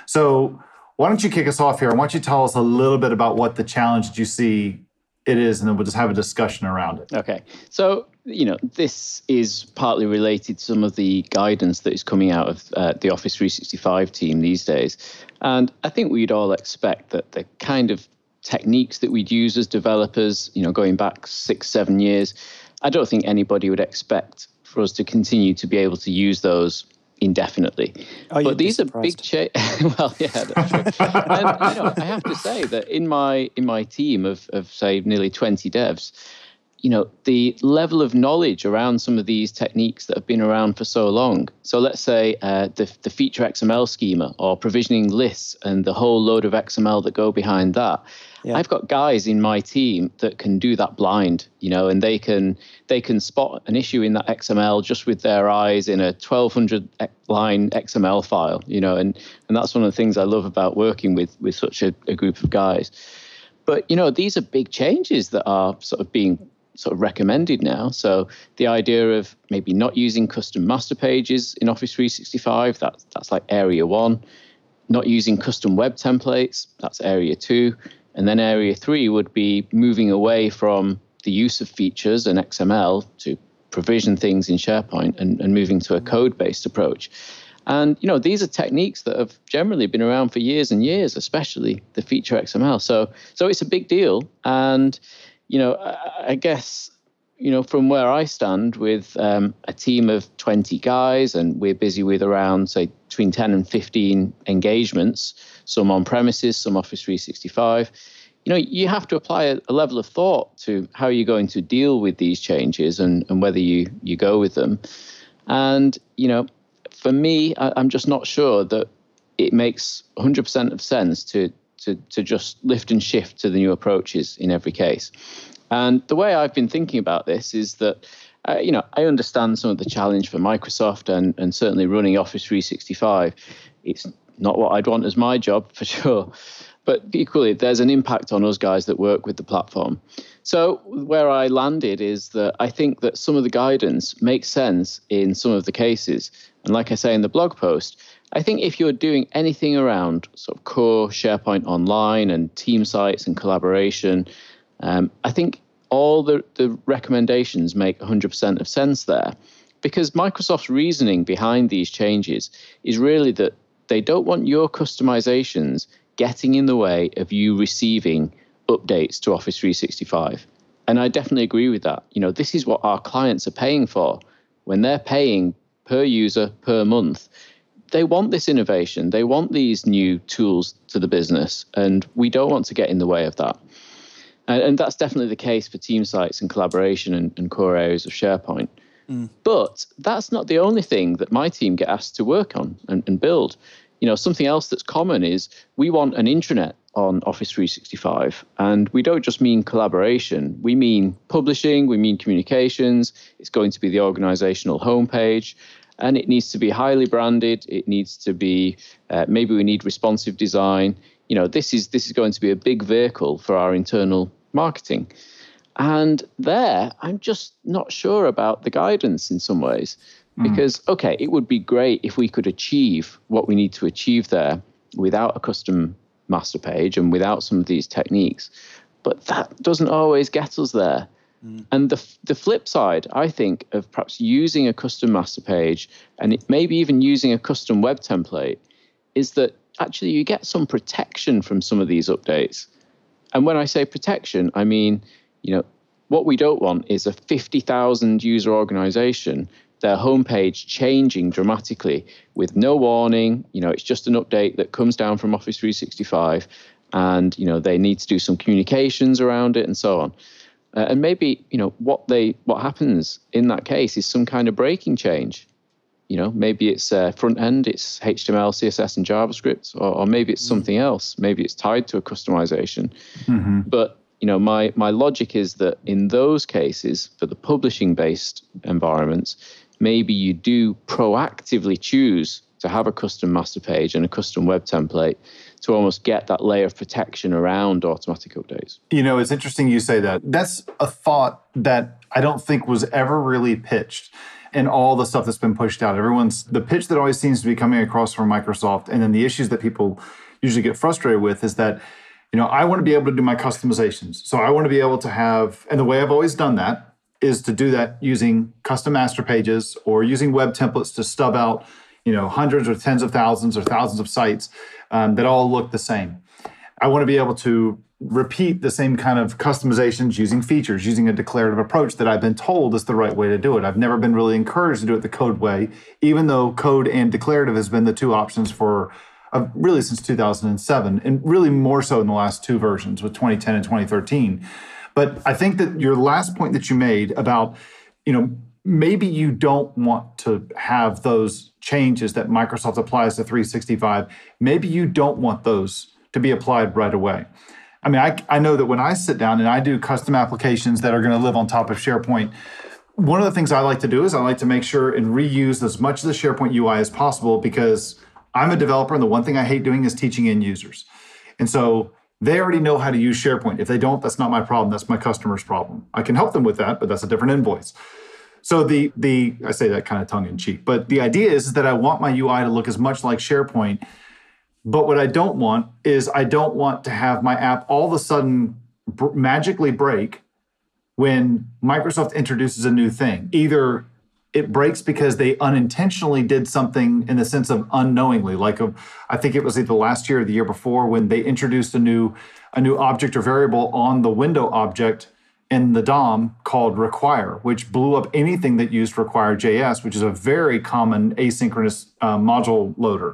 So why don't you kick us off here? Why don't you tell us a little bit about what the challenge that you see it is, and then we'll just have a discussion around it. Okay. So, you know, this is partly related to some of the guidance that is coming out of uh, the Office three sixty-five team these days. And I think we'd all expect that the kind of techniques that we'd use as developers, you know, going back six, seven years, I don't think anybody would expect for us to continue to be able to use those indefinitely. Oh, but these are big changes. Well, yeah, that's true. And you know, I have to say that in my in my team of of say nearly twenty devs, you know, the level of knowledge around some of these techniques that have been around for so long. So let's say uh, the the feature X M L schema or provisioning lists and the whole load of X M L that go behind that. Yeah. I've got guys in my team that can do that blind, you know, and they can they can spot an issue in that X M L just with their eyes in a twelve hundred line X M L file, you know, and and that's one of the things I love about working with with such a, a group of guys. But, you know, these are big changes that are sort of being sort of recommended now. So the idea of maybe not using custom master pages in Office three sixty-five, that's that's like area one. Not using custom web templates, that's area two. And then area three would be moving away from the use of features and X M L to provision things in SharePoint and, and moving to a code-based approach. And, you know, these are techniques that have generally been around for years and years, especially the feature X M L. So, so it's a big deal. And, you know, I, I guess, you know, from where I stand with um, a team of twenty guys, and we're busy with around, say, between ten and fifteen engagements, some on premises, some Office three sixty-five, you know, you have to apply a, a level of thought to how you're going to deal with these changes and, and whether you, you go with them. And, you know, for me, I, I'm just not sure that it makes one hundred percent of sense to, to, to just lift and shift to the new approaches in every case. And the way I've been thinking about this is that, uh, you know, I understand some of the challenge for Microsoft and, and certainly running Office three sixty-five. It's not what I'd want as my job, for sure. But equally, there's an impact on us guys that work with the platform. So where I landed is that I think that some of the guidance makes sense in some of the cases. And like I say in the blog post, I think if you're doing anything around sort of core SharePoint Online and team sites and collaboration, um, I think all the, the recommendations make one hundred percent of sense there. Because Microsoft's reasoning behind these changes is really that they don't want your customizations getting in the way of you receiving updates to Office three sixty-five. And I definitely agree with that. You know, this is what our clients are paying for. When they're paying per user per month. They want this innovation. They want these new tools to the business, and we don't want to get in the way of that. And, and that's definitely the case for team sites and collaboration and, and core areas of SharePoint. Mm. But that's not the only thing that my team get asked to work on and, and build. You know, something else that's common is we want an intranet on Office three sixty-five. And we don't just mean collaboration. We mean publishing, we mean communications. It's going to be the organizational homepage. And it needs to be highly branded. It needs to be, uh, maybe we need responsive design. You know, this is this is going to be a big vehicle for our internal marketing. And there, I'm just not sure about the guidance in some ways. Because, okay, it would be great if we could achieve what we need to achieve there without a custom master page and without some of these techniques. But that doesn't always get us there. Mm. And the the flip side, I think, of perhaps using a custom master page and it, maybe even using a custom web template is that actually you get some protection from some of these updates. And when I say protection, I mean, you know, what we don't want is a fifty thousand user organization, their homepage changing dramatically with no warning. You know, it's just an update that comes down from Office three sixty-five and, you know, they need to do some communications around it and so on. Uh, and maybe, you know, what they what happens in that case is some kind of breaking change. You know, maybe it's uh, front end, it's H T M L, C S S, and JavaScript, or, or maybe it's something else. Maybe it's tied to a customization. Mm-hmm. But, you know, my my logic is that in those cases, for the publishing-based environments, maybe you do proactively choose to have a custom master page and a custom web template to almost get that layer of protection around automatic updates. You know, it's interesting you say that. That's a thought that I don't think was ever really pitched in all the stuff that's been pushed out. Everyone's, the pitch that always seems to be coming across from Microsoft, and then the issues that people usually get frustrated with is that, you know, I want to be able to do my customizations. So I want to be able to have, and the way I've always done that is to do that using custom master pages or using web templates to stub out, you know, hundreds or tens of thousands or thousands of sites um, that all look the same. I want to be able to repeat the same kind of customizations using features, using a declarative approach that I've been told is the right way to do it. I've never been really encouraged to do it the code way, even though code and declarative has been the two options for uh, really since two thousand seven, and really more so in the last two versions with twenty ten and twenty thirteen. But I think that your last point that you made about, you know, maybe you don't want to have those changes that Microsoft applies to three sixty-five. Maybe you don't want those to be applied right away. I mean, I, I know that when I sit down and I do custom applications that are going to live on top of SharePoint, one of the things I like to do is I like to make sure and reuse as much of the SharePoint U I as possible, because I'm a developer and the one thing I hate doing is teaching end users. And so they already know how to use SharePoint. If they don't, that's not my problem. That's my customer's problem. I can help them with that, but that's a different invoice. So the, the I say that kind of tongue in cheek, but the idea is that I want my U I to look as much like SharePoint. But what I don't want is I don't want to have my app all of a sudden b- magically break when Microsoft introduces a new thing. Either it breaks because they unintentionally did something in the sense of unknowingly, like a, I think it was either last year or the year before when they introduced a new a new object or variable on the window object in the D O M called require, which blew up anything that used require.js, which is a very common asynchronous uh, module loader.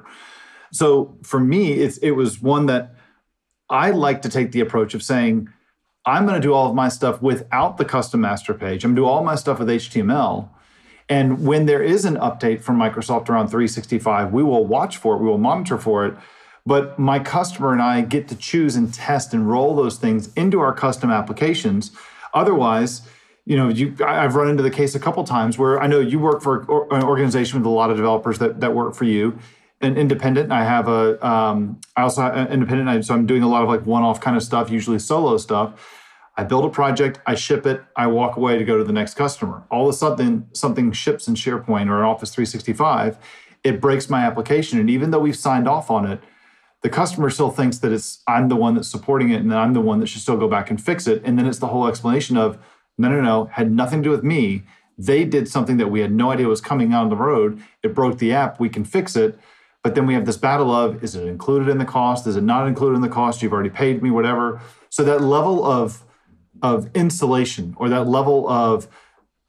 So for me, it's, it was one that I like to take the approach of saying, I'm going to do all of my stuff without the custom master page. I'm going to do all my stuff with H T M L. And when there is an update from Microsoft around three sixty-five, we will watch for it, we will monitor for it. But my customer and I get to choose and test and roll those things into our custom applications. Otherwise, you know, you, I've run into the case a couple times where I know you work for an organization with a lot of developers that, that work for you. And independent, I have a, um, I also have an independent, so I'm doing a lot of like one-off kind of stuff, usually solo stuff. I build a project, I ship it, I walk away to go to the next customer. All of a sudden, something ships in SharePoint or in Office three sixty-five, it breaks my application. And even though we've signed off on it, the customer still thinks that it's I'm the one that's supporting it and I'm the one that should still go back and fix it. And then it's the whole explanation of, no, no, no, had nothing to do with me. They did something that we had no idea was coming out on the road. It broke the app, we can fix it. But then we have this battle of, is it included in the cost? Is it not included in the cost? You've already paid me, whatever. So that level of, of insulation or that level of,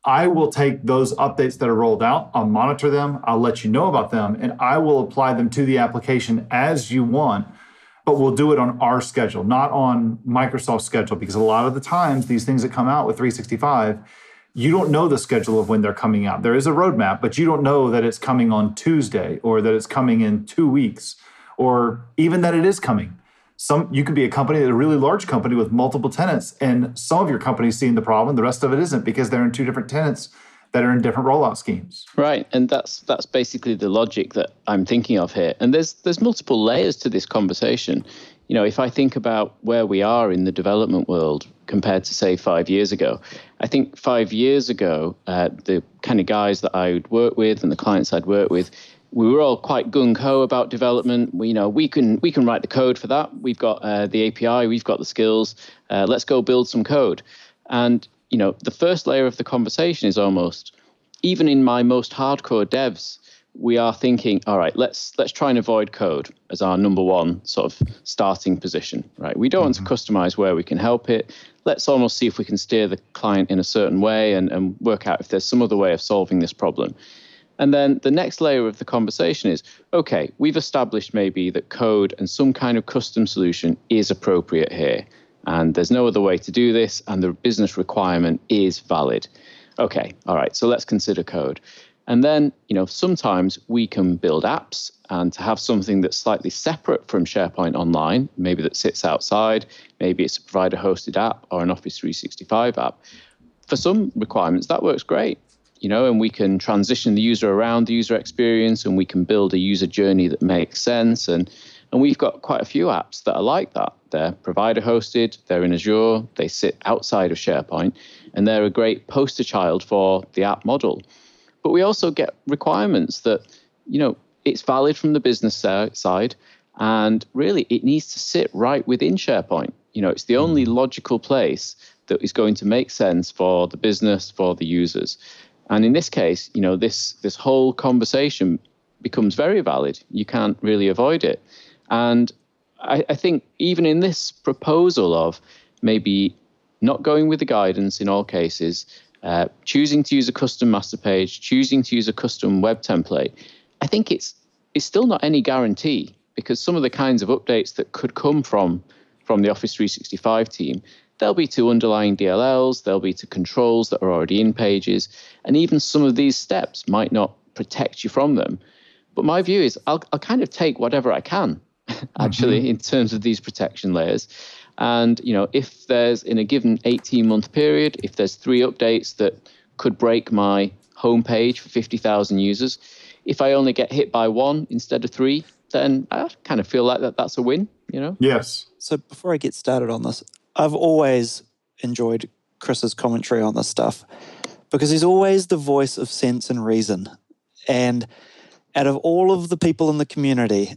I will take those updates that are rolled out, I'll monitor them, I'll let you know about them, and I will apply them to the application as you want, but we'll do it on our schedule, not on Microsoft's schedule, because a lot of the times these things that come out with three sixty-five, you don't know the schedule of when they're coming out. There is a roadmap, but you don't know that it's coming on Tuesday or that it's coming in two weeks or even that it is coming. Some you could be a company, a really large company with multiple tenants, and some of your companies seeing the problem, the rest of it isn't, because they're in two different tenants that are in different rollout schemes. Right, and that's that's basically the logic that I'm thinking of here. And there's there's multiple layers to this conversation. You know, if I think about where we are in the development world compared to, say, five years ago, I think five years ago, uh, the kind of guys that I would work with and the clients I'd work with, we were all quite gung-ho about development. We, you know, we can we can write the code for that. We've got uh, the A P I. We've got the skills. Uh, let's go build some code. And, you know, the first layer of the conversation is almost, even in my most hardcore devs, we are thinking, all right, let's let's try and avoid code as our number one sort of starting position, right? We don't mm-hmm. want to customize where we can help it. Let's almost see if we can steer the client in a certain way and, and work out if there's some other way of solving this problem. And then the next layer of the conversation is, okay, we've established maybe that code and some kind of custom solution is appropriate here. And there's no other way to do this, and the business requirement is valid. Okay, all right, so let's consider code. And then, you know, sometimes we can build apps, and to have something that's slightly separate from SharePoint Online, maybe that sits outside, maybe it's a provider-hosted app or an Office three sixty-five app. For some requirements, that works great. You know, and we can transition the user around the user experience, and we can build a user journey that makes sense. And and we've got quite a few apps that are like that. They're provider hosted, they're in Azure, they sit outside of SharePoint, and they're a great poster child for the app model. But we also get requirements that, you know, it's valid from the business side, and really it needs to sit right within SharePoint. You know, it's the only logical place that is going to make sense for the business, for the users. And in this case, you know, this this whole conversation becomes very valid. You can't really avoid it. And I, I think even in this proposal of maybe not going with the guidance in all cases, uh, choosing to use a custom master page, choosing to use a custom web template, I think it's it's still not any guarantee, because some of the kinds of updates that could come from from the Office three sixty-five team, there'll be to underlying D L Ls, there'll be to controls that are already in pages, and even some of these steps might not protect you from them. But my view is I'll, I'll kind of take whatever I can, actually, mm-hmm. in terms of these protection layers. And, you know, if there's, in a given eighteen-month period, if there's three updates that could break my homepage for fifty thousand users, if I only get hit by one instead of three, then I kind of feel like that that's a win, you know? Yes. So before I get started on this, I've always enjoyed Chris's commentary on this stuff because he's always the voice of sense and reason. And out of all of the people in the community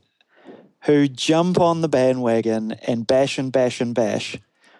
who jump on the bandwagon and bash and bash and bash,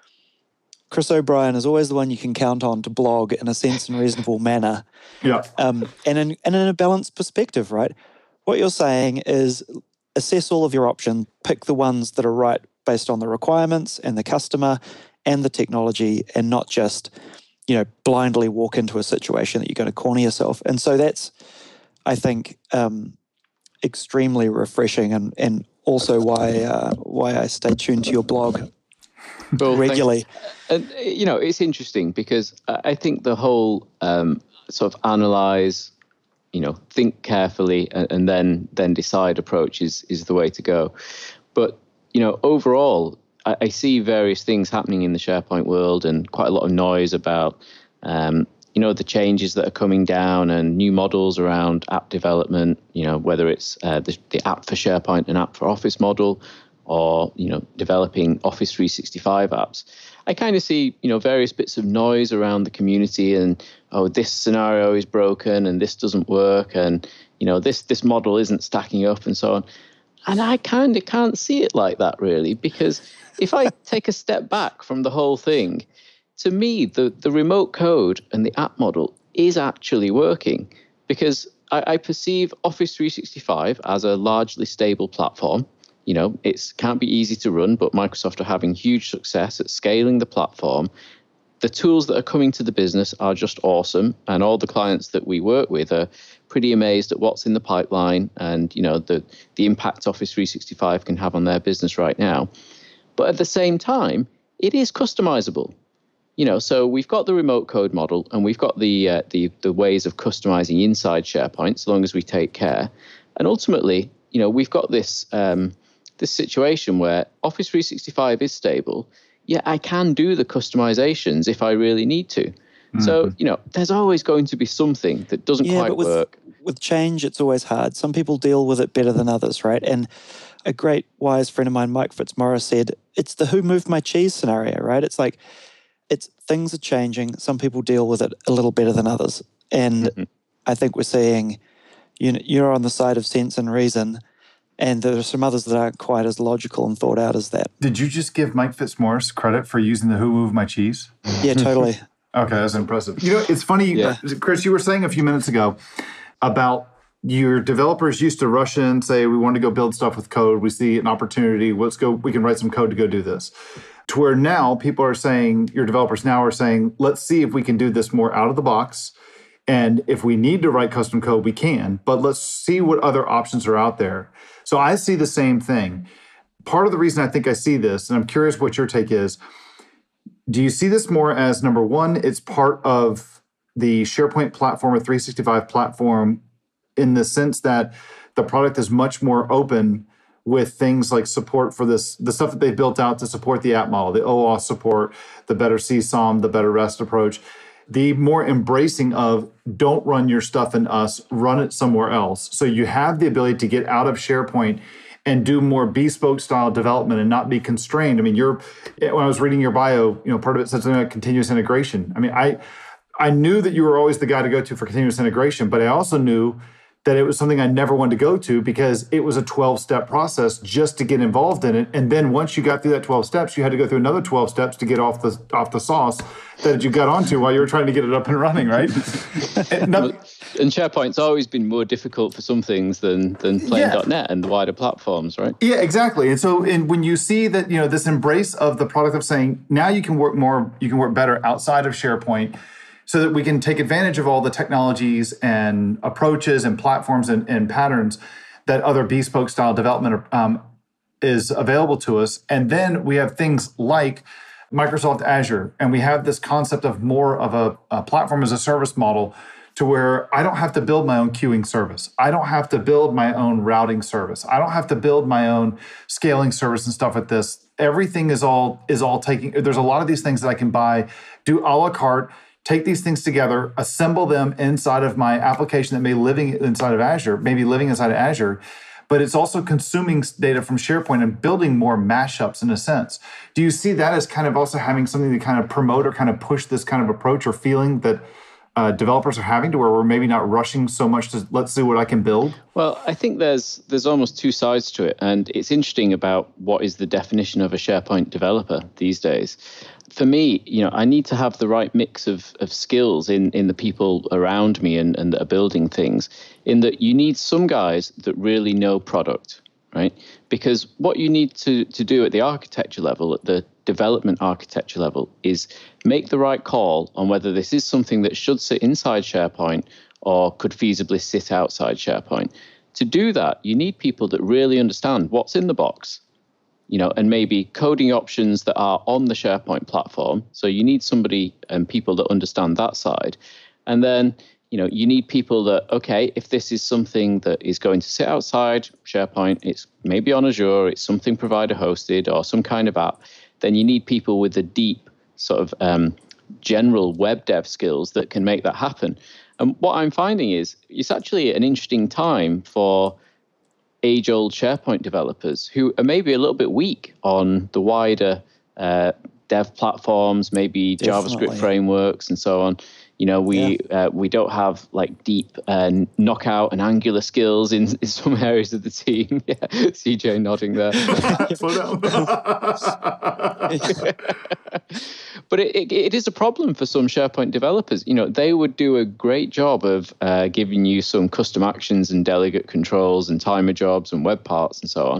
Chris O'Brien is always the one you can count on to blog in a sense and reasonable manner. Yeah. Um, and, in, and in a balanced perspective, right? What you're saying is assess all of your options, pick the ones that are right based on the requirements and the customer and the technology, and not just, you know, blindly walk into a situation that you're going to corner yourself. And so that's, I think, um, extremely refreshing, and, and also why uh, why I stay tuned to your blog well, regularly. And, you know, it's interesting because I think the whole um, sort of analyze, you know, think carefully and, and then then decide approach is is the way to go. But, you know, overall, I, I see various things happening in the SharePoint world and quite a lot of noise about, um, you know, the changes that are coming down and new models around app development, you know, whether it's uh, the, the app for SharePoint and app for Office model, or, you know, developing Office three sixty-five apps. I kind of see, you know, various bits of noise around the community and, oh, this scenario is broken and this doesn't work and, you know, this this model isn't stacking up and so on. And I kind of can't see it like that, really, because if I take a step back from the whole thing, to me, the, the remote code and the app model is actually working, because I, I perceive Office three sixty-five as a largely stable platform. You know, it can't be easy to run, but Microsoft are having huge success at scaling the platform. the tools that are coming to the business are just awesome, and all the clients that we work with are pretty amazed at what's in the pipeline and, you know, the the impact Office three sixty-five can have on their business right now. But at the same time, it is customizable. You know, so we've got the remote code model, and we've got the uh, the the ways of customizing inside SharePoint, so long as we take care. And ultimately, you know, we've got this um, this situation where Office three sixty-five is stable. Yeah, I can do the customizations if I really need to. Mm-hmm. So, you know, there's always going to be something that doesn't yeah, quite but with, work. With change, it's always hard. Some people deal with it better than others, right? And a great wise friend of mine, Mike Fitzmaurice, said, it's the who moved my cheese scenario, right? It's like, it's things are changing. Some people deal with it a little better than others. And mm-hmm. I think we're seeing, you know, you're on the side of sense and reason, and there are some others that aren't quite as logical and thought out as that. Did you just give Mike Fitzmaurice credit for using the who moved my cheese? Yeah, totally. Okay, that's impressive. You know, it's funny, yeah. Chris, you were saying a few minutes ago about your developers used to rush in, say, we want to go build stuff with code. We see an opportunity. Let's go, we can write some code to go do this. To where now people are saying, your developers now are saying, let's see if we can do this more out of the box. And if we need to write custom code, we can, but let's see what other options are out there. So I see the same thing. Part of the reason I think I see this, and I'm curious what your take is, do you see this more as, number one, it's part of the SharePoint platform or three sixty-five platform in the sense that the product is much more open with things like support for this, the stuff that they've built out to support the app model, the OAuth support, the better C SOM, the better REST approach, the more embracing of don't run your stuff in us, run it somewhere else. So you have the ability to get out of SharePoint and do more bespoke style development and not be constrained. I mean, you're, when I was reading your bio, you know, part of it said something about continuous integration. I mean, I, I knew that you were always the guy to go to for continuous integration, but I also knew that it was something I never wanted to go to because it was a twelve-step process just to get involved in it. And then once you got through that twelve steps, you had to go through another twelve steps to get off the off the sauce that you got onto while you were trying to get it up and running, right? and, no, and SharePoint's always been more difficult for some things than than plain yeah. .NET and the wider platforms, right? Yeah, exactly. And so and when you see that, you know, this embrace of the product of saying, now you can work more, you can work better outside of SharePoint, so that we can take advantage of all the technologies and approaches and platforms and, and patterns that other bespoke style development um, is available to us. And then we have things like Microsoft Azure, and we have this concept of more of a, a platform as a service model to where I don't have to build my own queuing service. I don't have to build my own routing service. I don't have to build my own scaling service and stuff with this. Everything is all is all taking, there's a lot of these things that I can buy, do a la carte, take these things together, assemble them inside of my application that may be living inside of Azure, maybe living inside of Azure, but it's also consuming data from SharePoint and building more mashups in a sense. Do you see that as kind of also having something to kind of promote or kind of push this kind of approach or feeling that uh, developers are having to where we're maybe not rushing so much to let's see what I can build? Well, I think there's there's almost two sides to it. And it's interesting about what is the definition of a SharePoint developer these days. For me, you know, I need to have the right mix of, of skills in, in the people around me and, and that are building things, in that you need some guys that really know product, right? Because what you need to, to do at the architecture level, at the development architecture level, is make the right call on whether this is something that should sit inside SharePoint or could feasibly sit outside SharePoint. To do that, you need people that really understand what's in the box, you know, and maybe coding options that are on the SharePoint platform. So you need somebody and people that understand that side. And then, you know, you need people that, okay, if this is something that is going to sit outside SharePoint, it's maybe on Azure, it's something provider hosted or some kind of app, then you need people with the deep sort of um, general web dev skills that can make that happen. And what I'm finding is it's actually an interesting time for age-old SharePoint developers who are maybe a little bit weak on the wider uh, dev platforms, maybe Definitely. JavaScript frameworks and so on. You know, we yeah. uh, we don't have like deep uh, knockout and Angular skills in, in some areas of the team. Yeah, C J nodding there. But it, it, it is a problem for some SharePoint developers. You know, they would do a great job of uh, giving you some custom actions and delegate controls and timer jobs and web parts and so on.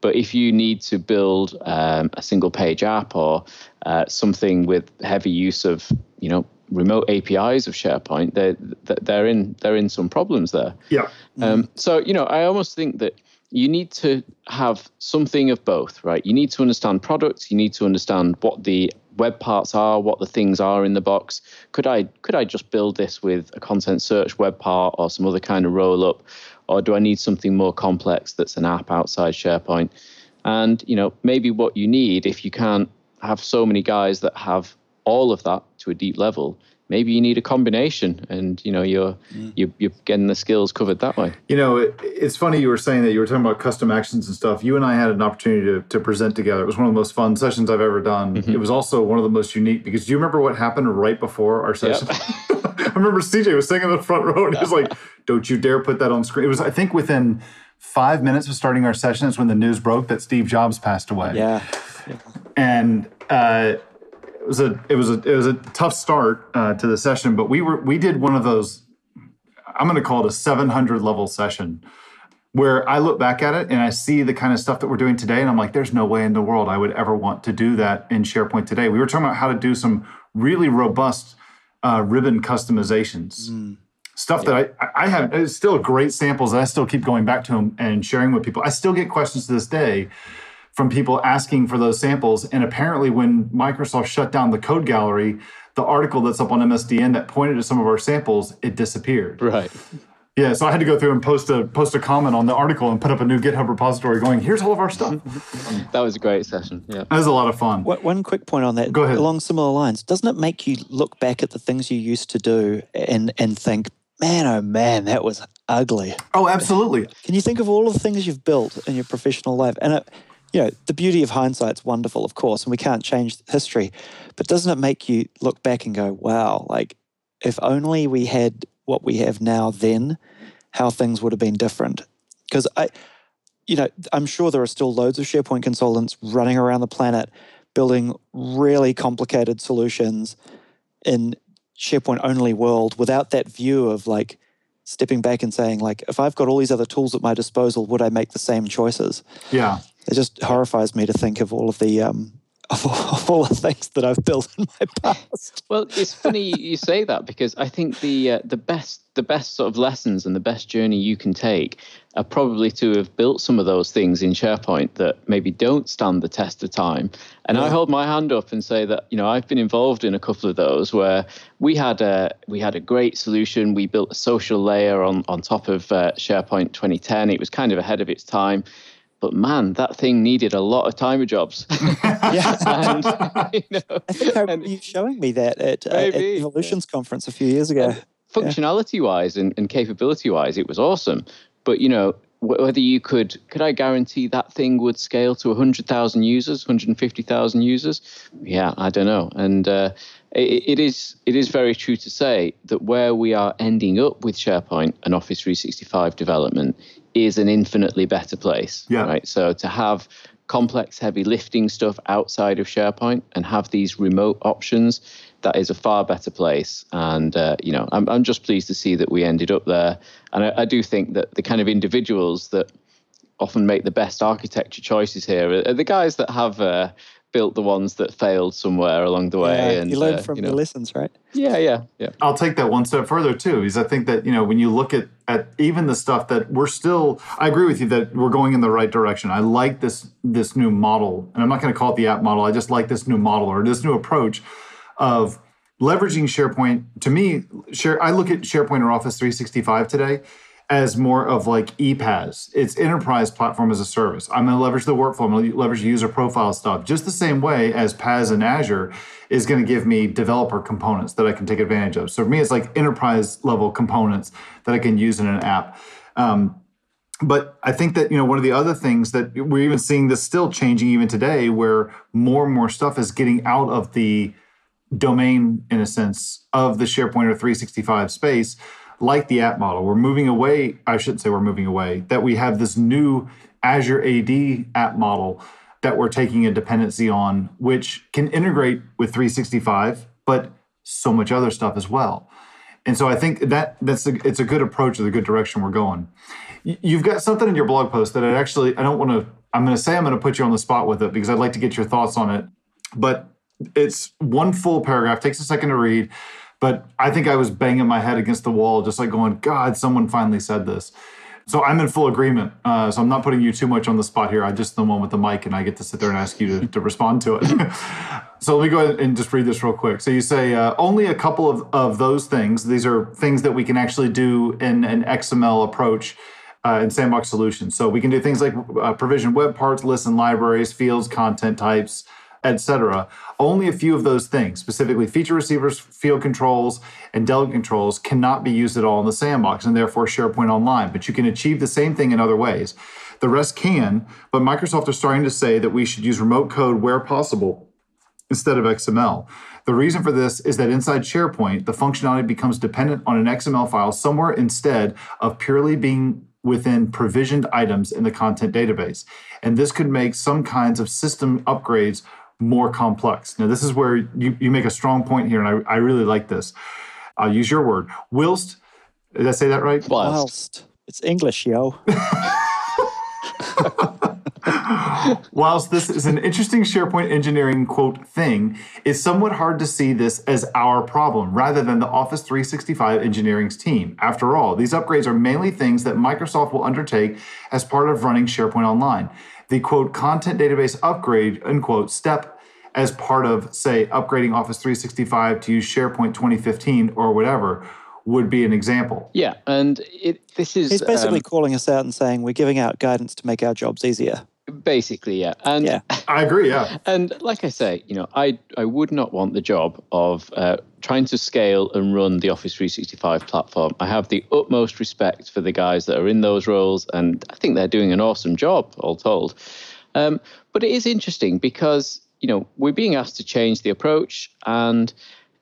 But if you need to build um, a single page app or uh, something with heavy use of, you know, remote A P Is of SharePoint, they're, they're in they're in some problems there. Yeah. Um, so, you know, I almost think that you need to have something of both, right? You need to understand products. You need to understand what the web parts are, what the things are in the box. Could I could I just build this with a content search web part or some other kind of roll up? Or do I need something more complex that's an app outside SharePoint? And, you know, maybe what you need, if you can't have so many guys that have all of that to a deep level, maybe you need a combination, and you know you're mm. you're, you're getting the skills covered that way. You know, it, it's funny you were saying that you were talking about custom actions and stuff. You and I had an opportunity to, to present together. It was one of the most fun sessions I've ever done. Mm-hmm. It was also one of the most unique because do you remember what happened right before our session? Yep. I remember C J was sitting in the front row and he was like, "Don't you dare put that on screen." It was, I think, within five minutes of starting our session is when the news broke that Steve Jobs passed away. Yeah, yeah. and. Uh, It was a it was a it was a tough start uh, to the session, but we were we did one of those. I'm going to call it a seven hundred level session, where I look back at it and I see the kind of stuff that we're doing today, and I'm like, there's no way in the world I would ever want to do that in SharePoint today. We were talking about how to do some really robust uh, ribbon customizations, mm. stuff yeah. that I I have. It's still great samples that I still keep going back to them and sharing with people. I still get questions to this day from people asking for those samples. And apparently when Microsoft shut down the code gallery, the article that's up on M S D N that pointed to some of our samples, it disappeared. Right. Yeah, so I had to go through and post a post a comment on the article and put up a new GitHub repository going, here's all of our stuff. That was a great session, yeah. That was a lot of fun. One quick point on that. Go ahead. Along similar lines, doesn't it make you look back at the things you used to do and, and think, man, oh man, that was ugly? Oh, absolutely. Can you think of all of the things you've built in your professional life? And it, you know, the beauty of hindsight's wonderful, of course, and we can't change history. But doesn't it make you look back and go, wow, like if only we had what we have now then, how things would have been different? Because I, you know, I'm sure there are still loads of SharePoint consultants running around the planet building really complicated solutions in SharePoint-only world without that view of like stepping back and saying, like, if I've got all these other tools at my disposal, would I make the same choices? Yeah. It just horrifies me to think of all of the um, of all, of all the things that I've built in my past. Well, it's funny you say that because I think the uh, the best the best sort of lessons and the best journey you can take are probably to have built some of those things in SharePoint that maybe don't stand the test of time. And yeah. I hold my hand up and say that, you know, I've been involved in a couple of those where we had a we had a great solution. We built a social layer on on top of uh, SharePoint twenty ten. It was kind of ahead of its time. But man, that thing needed a lot of timer jobs. Yeah. and, you know, I think I remember you showing me that at, uh, at Evolutions yeah. conference a few years ago. And functionality-wise and, and capability-wise, it was awesome. But, you know, whether you could, could I guarantee that thing would scale to one hundred thousand users, one hundred fifty thousand users? Yeah, I don't know. And uh, it, it is it is very true to say that where we are ending up with SharePoint and Office three sixty-five development is an infinitely better place. Yeah. Right. So to have complex, heavy lifting stuff outside of SharePoint and have these remote options, that is a far better place. And, uh, you know, I'm, I'm just pleased to see that we ended up there. And I, I do think that the kind of individuals that often make the best architecture choices here are the guys that have uh, built the ones that failed somewhere along the way. Yeah, and you learn uh, from you know, your lessons, right? Yeah, yeah, yeah. I'll take that one step further too, because I think that, you know, when you look at, at even the stuff that we're still, I agree with you that we're going in the right direction. I like this this new model, and I'm not going to call it the app model. I just like this new model or this new approach of leveraging SharePoint. To me, share I look at SharePoint or Office three sixty-five today as more of like E P A S. It's enterprise platform as a service. I'm going to leverage the workflow. I'm going to leverage user profile stuff just the same way as P A S and Azure is going to give me developer components that I can take advantage of. So for me, it's like enterprise level components that I can use in an app. Um, but I think that, you know, one of the other things that we're even seeing this still changing even today, where more and more stuff is getting out of the domain, in a sense, of the SharePoint or three sixty-five space, like the app model. We're moving away, I shouldn't say we're moving away, that we have this new Azure A D app model that we're taking a dependency on, which can integrate with three sixty-five, but so much other stuff as well. And so I think that that's a, it's a good approach to the good direction we're going. You've got something in your blog post that I actually, I don't want to I'm going to say I'm going to put you on the spot with it because I'd like to get your thoughts on it. But it's one full paragraph, takes a second to read. But I think I was banging my head against the wall, just like going, God, someone finally said this. So I'm in full agreement. Uh, so I'm not putting you too much on the spot here. I'm just the one with the mic, and I get to sit there and ask you to, to respond to it. So let me go ahead and just read this real quick. So you say, uh, only a couple of, of those things, these are things that we can actually do in an X M L approach uh, in Sandbox Solutions. So we can do things like uh, provision web parts, lists and libraries, fields, content types, et cetera. Only a few of those things, specifically feature receivers, field controls, and delegate controls, cannot be used at all in the sandbox and therefore SharePoint Online. But you can achieve the same thing in other ways. The rest can, but Microsoft is starting to say that we should use remote code where possible instead of X M L. The reason for this is that inside SharePoint, the functionality becomes dependent on an X M L file somewhere instead of purely being within provisioned items in the content database. And this could make some kinds of system upgrades more complex. Now, this is where you, you make a strong point here, and I, I really like this. I'll use your word. Whilst, did I say that right? Whilst. Whilst. It's English, yo. Whilst this is an interesting SharePoint engineering, quote, thing, it's somewhat hard to see this as our problem rather than the Office three sixty-five engineering's team. After all, these upgrades are mainly things that Microsoft will undertake as part of running SharePoint Online. The, quote, content database upgrade, unquote, step as part of, say, upgrading Office three sixty-five to use SharePoint twenty fifteen or whatever would be an example. Yeah, and it, this is... He's basically um, calling us out and saying we're giving out guidance to make our jobs easier. Basically, yeah. And yeah. I agree, yeah. And like I say, you know, I I would not want the job of uh, trying to scale and run the Office three sixty-five platform. I have the utmost respect for the guys that are in those roles, and I think they're doing an awesome job, all told. Um, but it is interesting because, you know, we're being asked to change the approach, and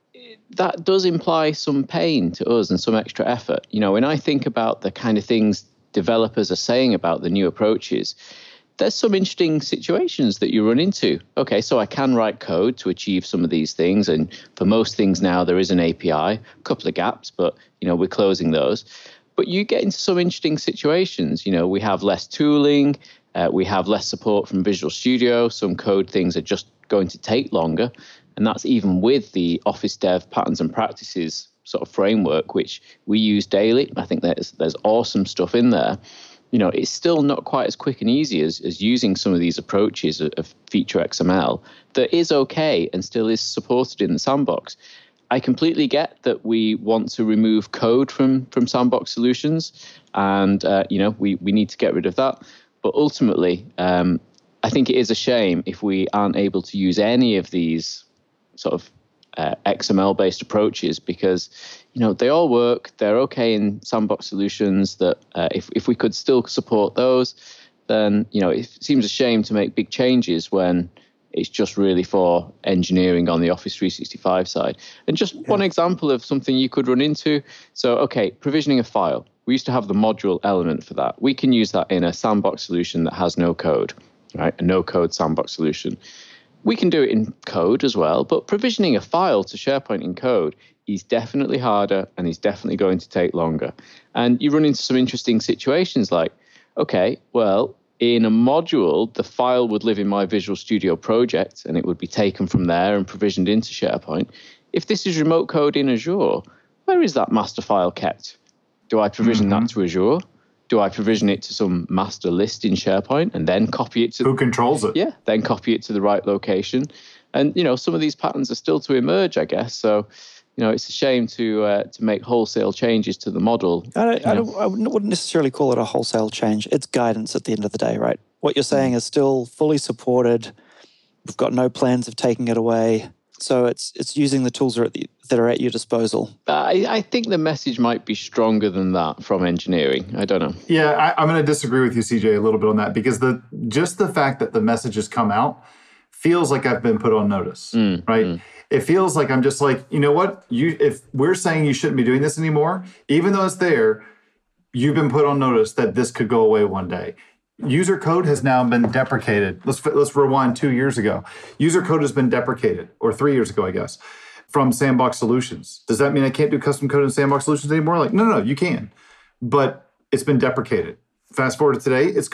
that does imply some pain to us and some extra effort. You know, when I think about the kind of things developers are saying about the new approaches, there's some interesting situations that you run into. Okay, so I can write code to achieve some of these things. And for most things now, there is an A P I, a couple of gaps, but, you know, we're closing those. But you get into some interesting situations. You know, we have less tooling. Uh, we have less support from Visual Studio. Some code things are just going to take longer. And that's even with the Office Dev Patterns and Practices sort of framework, which we use daily. I think there's, there's awesome stuff in there. You know, it's still not quite as quick and easy as, as using some of these approaches of, of feature X M L that is okay and still is supported in the sandbox. I completely get that we want to remove code from, from sandbox solutions, and, uh, you know, we, we need to get rid of that. But ultimately, um, I think it is a shame if we aren't able to use any of these sort of uh, X M L-based approaches, because, you know, they all work. They're okay in sandbox solutions. That uh, if if we could still support those, then, you know, it seems a shame to make big changes when it's just really for engineering on the Office three sixty-five side. And just yeah. one example of something you could run into. So, okay, provisioning a file. We used to have the module element for that. We can use that in a sandbox solution that has no code, right? A no-code sandbox solution. We can do it in code as well, but provisioning a file to SharePoint in code is definitely harder and is definitely going to take longer. And you run into some interesting situations like, okay, well, in a module, the file would live in my Visual Studio project and it would be taken from there and provisioned into SharePoint. If this is remote code in Azure, where is that master file kept? Do I provision mm-hmm. that to Azure? Do I provision it to some master list in SharePoint and then copy it to... Who controls it? Yeah, then copy it to the right location. And, you know, some of these patterns are still to emerge, I guess. So, you know, it's a shame to uh, to make wholesale changes to the model. I, don't, I, don't, I wouldn't necessarily call it a wholesale change. It's guidance at the end of the day, right? What you're saying is still fully supported. We've got no plans of taking it away. So it's it's using the tools that are at, the, that are at your disposal. I, I think the message might be stronger than that from engineering. I don't know. Yeah, I, I'm going to disagree with you, C J, a little bit on that, because the just the fact that the message has come out feels like I've been put on notice, mm, right? Mm. It feels like I'm just like, you know what? You, if we're saying you shouldn't be doing this anymore, even though it's there, you've been put on notice that this could go away one day. User code has now been deprecated. Let's let's rewind two years ago. User code has been deprecated, or three years ago, I guess, from Sandbox Solutions. Does that mean I can't do custom code in Sandbox Solutions anymore? Like, no, no, no, you can. But it's been deprecated. Fast forward to today, it's gone.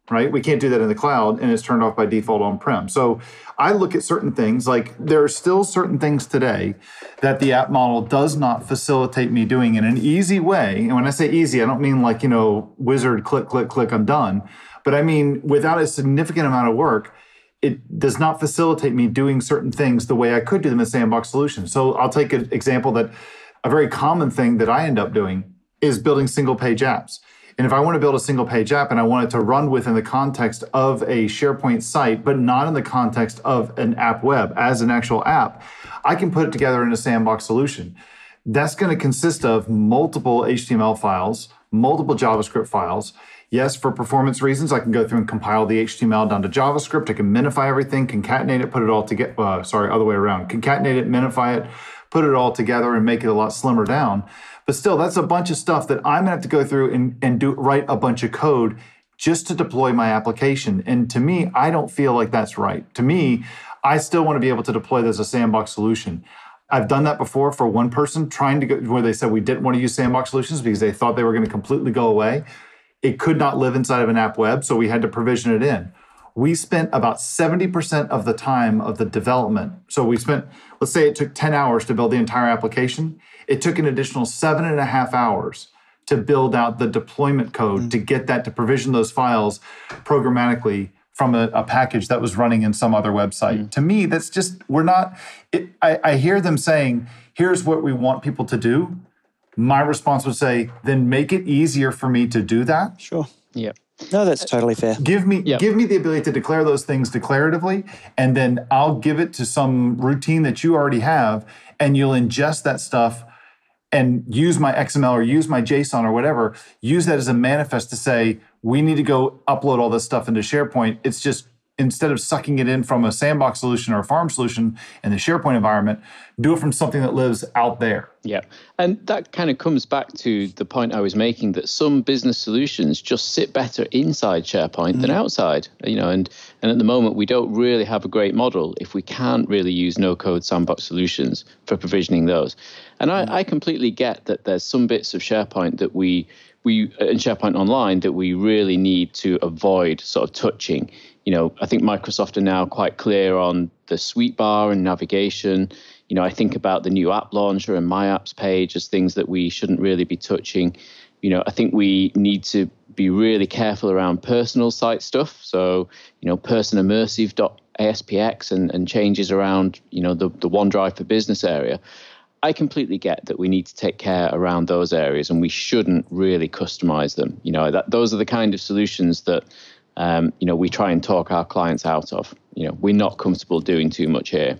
right? We can't do that in the cloud, and it's turned off by default on-prem. So I look at certain things, like there are still certain things today that the app model does not facilitate me doing in an easy way. And when I say easy, I don't mean like, you know, wizard, click, click, click, I'm done. But I mean, without a significant amount of work, it does not facilitate me doing certain things the way I could do them in Sandbox Solutions. So I'll take an example that a very common thing that I end up doing is building single page apps. And if I want to build a single page app and I want it to run within the context of a SharePoint site, but not in the context of an app web as an actual app, I can put it together in a Sandbox solution. That's going to consist of multiple H T M L files, multiple JavaScript files. Yes, for performance reasons, I can go through and compile the H T M L down to JavaScript. I can minify everything, concatenate it, put it all together. Uh, sorry, other way around. Concatenate it, minify it, put it all together and make it a lot slimmer down. But still, that's a bunch of stuff that I'm gonna have to go through and, and do write a bunch of code just to deploy my application. And to me, I don't feel like that's right. To me, I still want to be able to deploy this as a Sandbox solution. I've done that before for one person trying to go where they said we didn't want to use Sandbox solutions because they thought they were going to completely go away. It could not live inside of an app web, so we had to provision it in. We spent about seventy percent of the time of the development. So we spent, let's say it took ten hours to build the entire application. It took an additional seven and a half hours to build out the deployment code mm-hmm. to get that to provision those files programmatically from a, a package that was running in some other website. Mm-hmm. To me, that's just, we're not, it, I, I hear them saying, here's what we want people to do. My response would say, then make it easier for me to do that. Sure. Yeah. No, that's totally fair. Give me yep. give me the ability to declare those things declaratively, and then I'll give it to some routine that you already have, and you'll ingest that stuff and use my X M L or use my JSON or whatever, use that as a manifest to say, we need to go upload all this stuff into SharePoint. It's just, instead of sucking it in from a Sandbox solution or a farm solution in the SharePoint environment, do it from something that lives out there. Yeah. And that kind of comes back to the point I was making that some business solutions just sit better inside SharePoint mm-hmm. than outside, you know, and, and at the moment we don't really have a great model if we can't really use no-code Sandbox solutions for provisioning those. And mm-hmm. I, I completely get that there's some bits of SharePoint that we, we in SharePoint Online that we really need to avoid sort of touching. You know, I think Microsoft are now quite clear on the suite bar and navigation. You know, I think about the new app launcher and My Apps page as things that we shouldn't really be touching. You know, I think we need to be really careful around personal site stuff. So, you know, personimmersive.aspx and, and changes around, you know, the, the OneDrive for Business area. I completely get that we need to take care around those areas and we shouldn't really customize them. You know, that those are the kind of solutions that Um, you know, we try and talk our clients out of. You know, we're not comfortable doing too much here.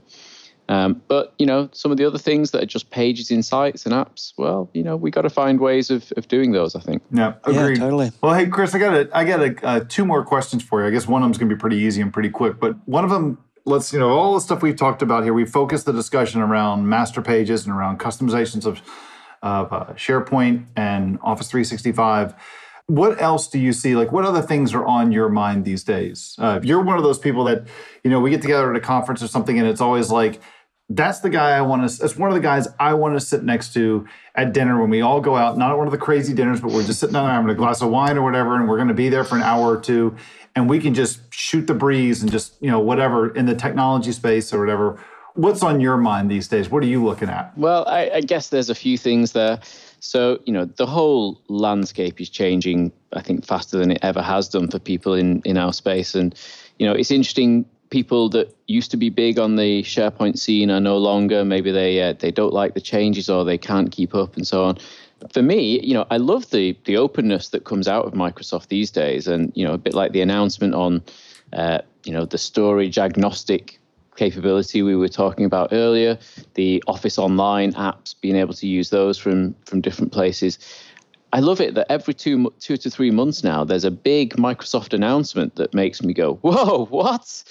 Um, but, you know, some of the other things that are just pages in sites and apps, well, you know, we got to find ways of, of doing those, I think. Yeah, agreed. Yeah, totally. Well, hey, Chris, I got a, I got a, uh, two more questions for you. I guess one of them is going to be pretty easy and pretty quick. But one of them, let's, you know, all the stuff we've talked about here, we focused the discussion around master pages and around customizations of, of uh, SharePoint and Office three sixty-five. What else do you see? Like, what other things are on your mind these days? Uh, you're one of those people that, you know, we get together at a conference or something, and it's always like, that's the guy I want to, that's one of the guys I want to sit next to at dinner when we all go out, not at one of the crazy dinners, but we're just sitting down there having a glass of wine or whatever, and we're going to be there for an hour or two, and we can just shoot the breeze and just, you know, whatever in the technology space or whatever. What's on your mind these days? What are you looking at? Well, I, I guess there's a few things there. So, you know, the whole landscape is changing, I think, faster than it ever has done for people in, in our space. And, you know, it's interesting, people that used to be big on the SharePoint scene are no longer. Maybe they uh, they don't like the changes or they can't keep up and so on. For me, you know, I love the the openness that comes out of Microsoft these days. And, you know, a bit like the announcement on, uh, you know, the storage agnostic capability we were talking about earlier, the Office Online apps, being able to use those from from different places. I love it that every two two to three months now, there's a big Microsoft announcement that makes me go, whoa, what?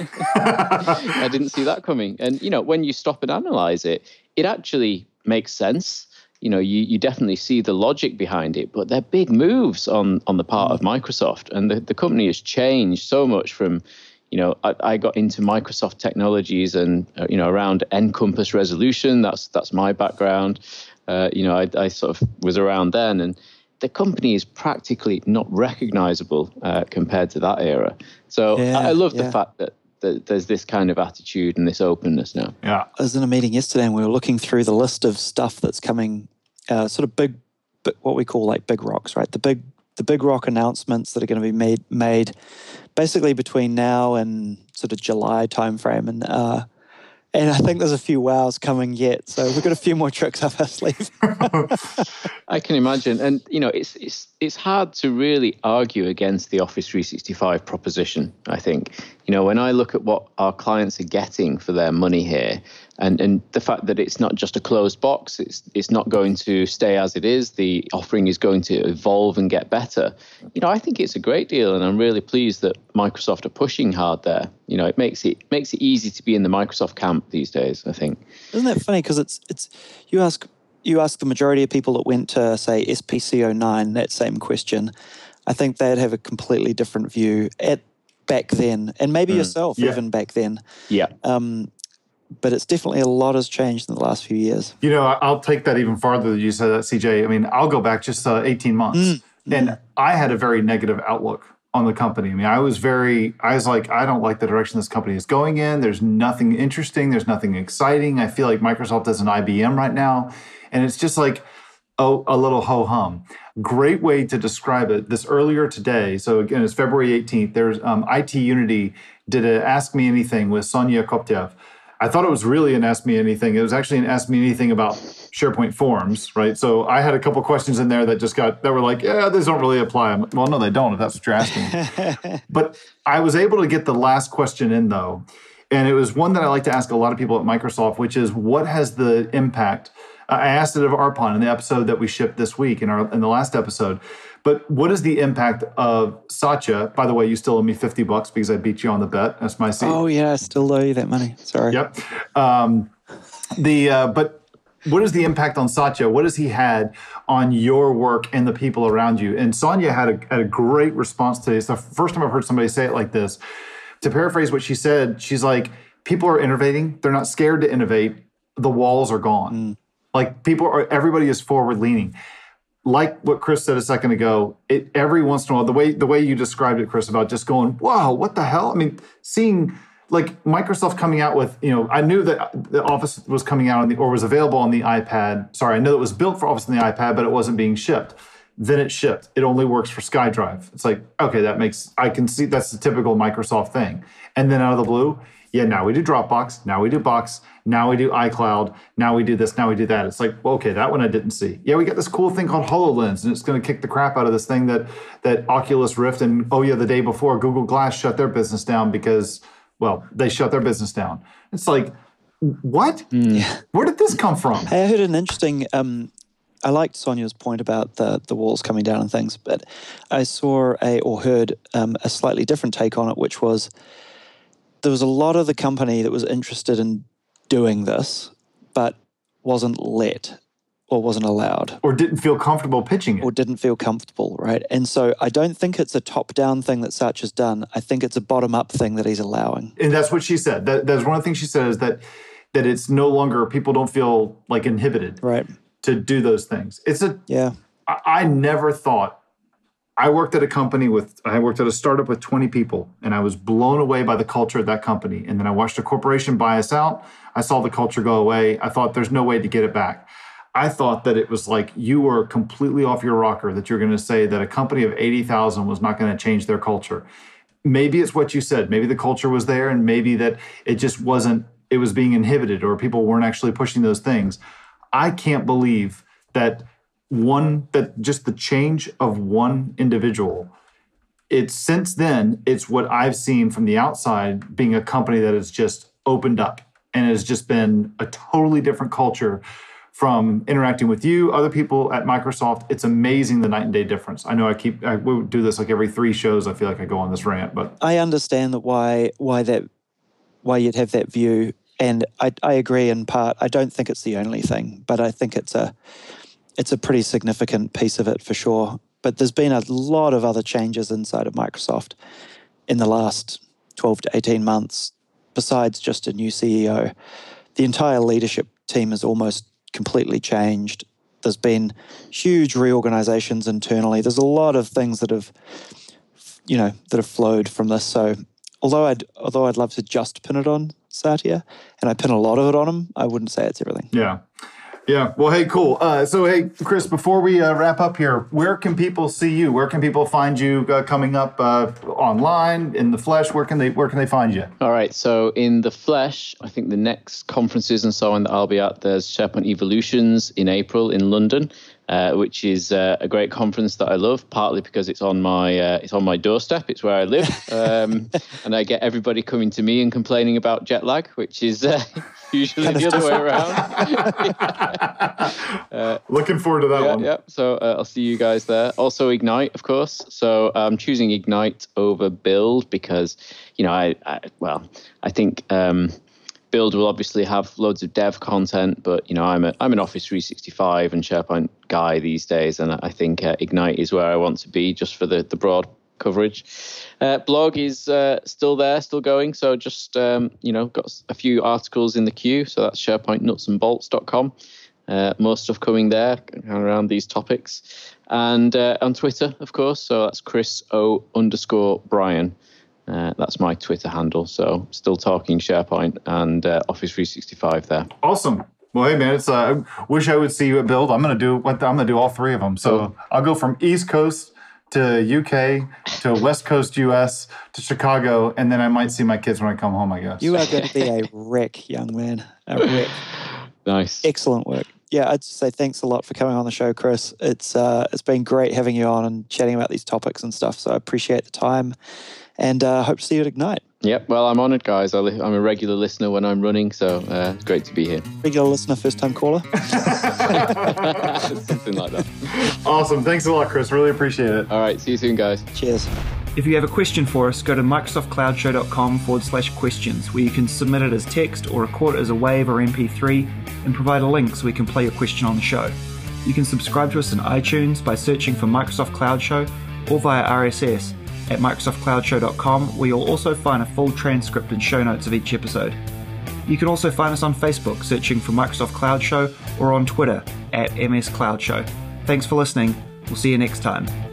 I didn't see that coming. And, you know, when you stop and analyze it, it actually makes sense. You know, you, you definitely see the logic behind it, but they're big moves on, on the part of Microsoft. And the, the company has changed so much from, you know, I, I got into Microsoft technologies and, uh, you know, around Encompass resolution. That's that's my background. Uh, you know, I, I sort of was around then. And, the company is practically not recognizable uh, compared to that era. So Yeah, I love yeah. the fact that, that there's this kind of attitude and this openness now. Yeah. I was in a meeting yesterday and we were looking through the list of stuff that's coming, uh, sort of big, big, what we call like big rocks, right? The big, the big rock announcements that are going to be made, made basically between now and sort of July timeframe, and uh, and I think there's a few wows coming yet. So we've got a few more tricks up our sleeve. I can imagine, and you know, it's it's it's hard to really argue against the Office three sixty-five proposition. I think, you know, when I look at what our clients are getting for their money here, and and the fact that it's not just a closed box, it's it's not going to stay as it is. The offering is going to evolve and get better. You know, I think it's a great deal, and I'm really pleased that Microsoft are pushing hard there. You know, it makes it makes it easy to be in the Microsoft camp these days, I think. Isn't that funny? Because it's it's you ask you ask the majority of people that went to say S P C zero nine that same question, I think they'd have a completely different view at back then, and maybe Mm, yourself yeah. even back then. Yeah. Um, but it's definitely a lot has changed in the last few years. You know, I- I'll take that even farther than you said that, C J. I mean, I'll go back just uh, eighteen months. Mm, And I had a very negative outlook on the company. I mean, I was very, I was like, I don't like the direction this company is going in. There's nothing interesting. There's nothing exciting. I feel like Microsoft is an I B M right now. And it's just like, oh, a little ho-hum. Great way to describe it. This earlier today, so again, it's February eighteenth, there's um, I T Unity did a Ask Me Anything with Sonia Koptev. I thought it was really an Ask Me Anything. It was actually an Ask Me Anything about SharePoint forms, right? So I had a couple questions in there that just got, that were like, yeah, these don't really apply. I'm like, well, no, they don't, if that's what you're asking. But I was able to get the last question in, though. And it was one that I like to ask a lot of people at Microsoft, which is, what has the impact? I asked it of Arpan in the episode that we shipped this week, in our in the last episode. But what is the impact of Satya? By the way, you still owe me fifty bucks because I beat you on the bet. That's my seat. Oh yeah, I still owe you that money. Sorry. Yep. Um, the uh, but what is the impact on Satya? What has he had on your work and the people around you? And Sonia had a, had a great response today. It's the first time I've heard somebody say it like this. To paraphrase what she said, she's like, people are innovating. They're not scared to innovate. The walls are gone. Mm. Like people are, everybody is forward leaning. Like what Chris said a second ago, it every once in a while, the way the way you described it, Chris, about just going, wow, what the hell? I mean, seeing like Microsoft coming out with, you know, I knew that the Office was coming out on the, or was available on the iPad. Sorry, I know it was built for Office on the iPad, but it wasn't being shipped. Then it shipped. It only works for SkyDrive. It's like, okay, that makes, I can see that's the typical Microsoft thing. And then out of the blue, yeah, now we do Dropbox, now we do Box, now we do iCloud, now we do this, now we do that. It's like, well, okay, that one I didn't see. Yeah, we got this cool thing called HoloLens, and it's going to kick the crap out of this thing that that Oculus Rift and, oh yeah, the day before, Google Glass shut their business down because, well, they shut their business down. It's like, what? Yeah. Where did this come from? Hey, I heard an interesting. Um, I liked Sonia's point about the the walls coming down and things, but I saw a or heard um, a slightly different take on it, which was there was a lot of the company that was interested in doing this, but wasn't let or wasn't allowed. Or didn't feel comfortable pitching it. Or didn't feel comfortable, right? And so I don't think it's a top-down thing that Satya's done. I think it's a bottom-up thing that he's allowing. And that's what she said. That, that's one of the things she said is that that it's no longer, people don't feel like inhibited Right. to do those things. It's a, Yeah. I, I never thought, I worked at a company with, I worked at a startup with twenty people, and I was blown away by the culture of that company. And then I watched a corporation buy us out. I saw the culture go away. I thought there's no way to get it back. I thought that it was like you were completely off your rocker, that you're going to say that a company of eighty thousand was not going to change their culture. Maybe it's what you said. Maybe the culture was there, and maybe that it just wasn't, it was being inhibited, or people weren't actually pushing those things. I can't believe that one, that just the change of one individual, it's since then, it's what I've seen from the outside being a company that has just opened up and has just been a totally different culture from interacting with you, other people at Microsoft. It's amazing the night and day difference. I know I keep, I we do this like every three shows. I feel like I go on this rant, but I understand that why why that why you'd have that view, and I I agree in part. I don't think it's the only thing, but I think it's a it's a pretty significant piece of it for sure. But there's been a lot of other changes inside of Microsoft in the last twelve to eighteen months, besides just a new C E O. The entire leadership team has almost completely changed. there's been huge reorganizations internally. There's a lot of things that have, you know, that have flowed from this. So although I'd although I'd love to just pin it on Satya, and I pin a lot of it on him, I wouldn't say it's everything. Yeah. Yeah. Well, hey, cool. Uh, so, hey, Chris, before we uh, wrap up here, where can people see you? Where can people find you uh, coming up uh, online, in the flesh? Where can they Where can they find you? All right. So, in the flesh, I think the next conferences and so on that I'll be at, there's SharePoint Evolutions in April in London, uh, which is uh, a great conference that I love, partly because it's on my uh, it's on my doorstep. It's where I live, um, and I get everybody coming to me and complaining about jet lag, which is uh, usually the other way around. uh, Looking forward to that yeah, one. Yeah, so uh, I'll see you guys there. Also Ignite, of course. So I'm choosing Ignite over Build because, you know, I, I well, I think um, Build will obviously have loads of dev content, but, you know, I'm a I'm an Office three sixty-five and SharePoint guy these days, and I think uh, Ignite is where I want to be just for the, the broad coverage. Uh, blog is uh, still there, still going. So just, um, you know, got a few articles in the queue. So that's SharePoint nuts and bolts dot com. Uh, more stuff coming there around these topics. And uh, on Twitter, of course. So that's Chris O underscore Brian. Uh, that's my Twitter handle. So still talking SharePoint and uh, Office three sixty-five there. Awesome. Well, hey man, it's. Uh, I wish I would see you at Build. I'm gonna do what I'm gonna do all three of them. So oh. I'll go from East Coast to U K, to West Coast U S, to Chicago, and then I might see my kids when I come home, I guess. You are going to be a wreck, young man. A wreck. Nice. Excellent work. Yeah, I'd just say thanks a lot for coming on the show, Chris. It's uh, it's been great having you on and chatting about these topics and stuff, so I appreciate the time, and uh, hope to see you at Ignite. Yep, well, I'm honoured, guys. I li- I'm a regular listener when I'm running, so uh, it's great to be here. Regular listener, first-time caller? Something like that. Awesome. Thanks a lot, Chris. Really appreciate it. All right, see you soon, guys. Cheers. If you have a question for us, go to microsoftcloudshow.com forward slash questions, where you can submit it as text or record it as a WAV or M P three and provide a link so we can play your question on the show. You can subscribe to us in iTunes by searching for Microsoft Cloud Show or via R S S at microsoft cloud show dot com, where you'll also find a full transcript and show notes of each episode. You can also find us on Facebook, searching for Microsoft Cloud Show, or on Twitter at M S Cloud Show. Thanks for listening. We'll see you next time.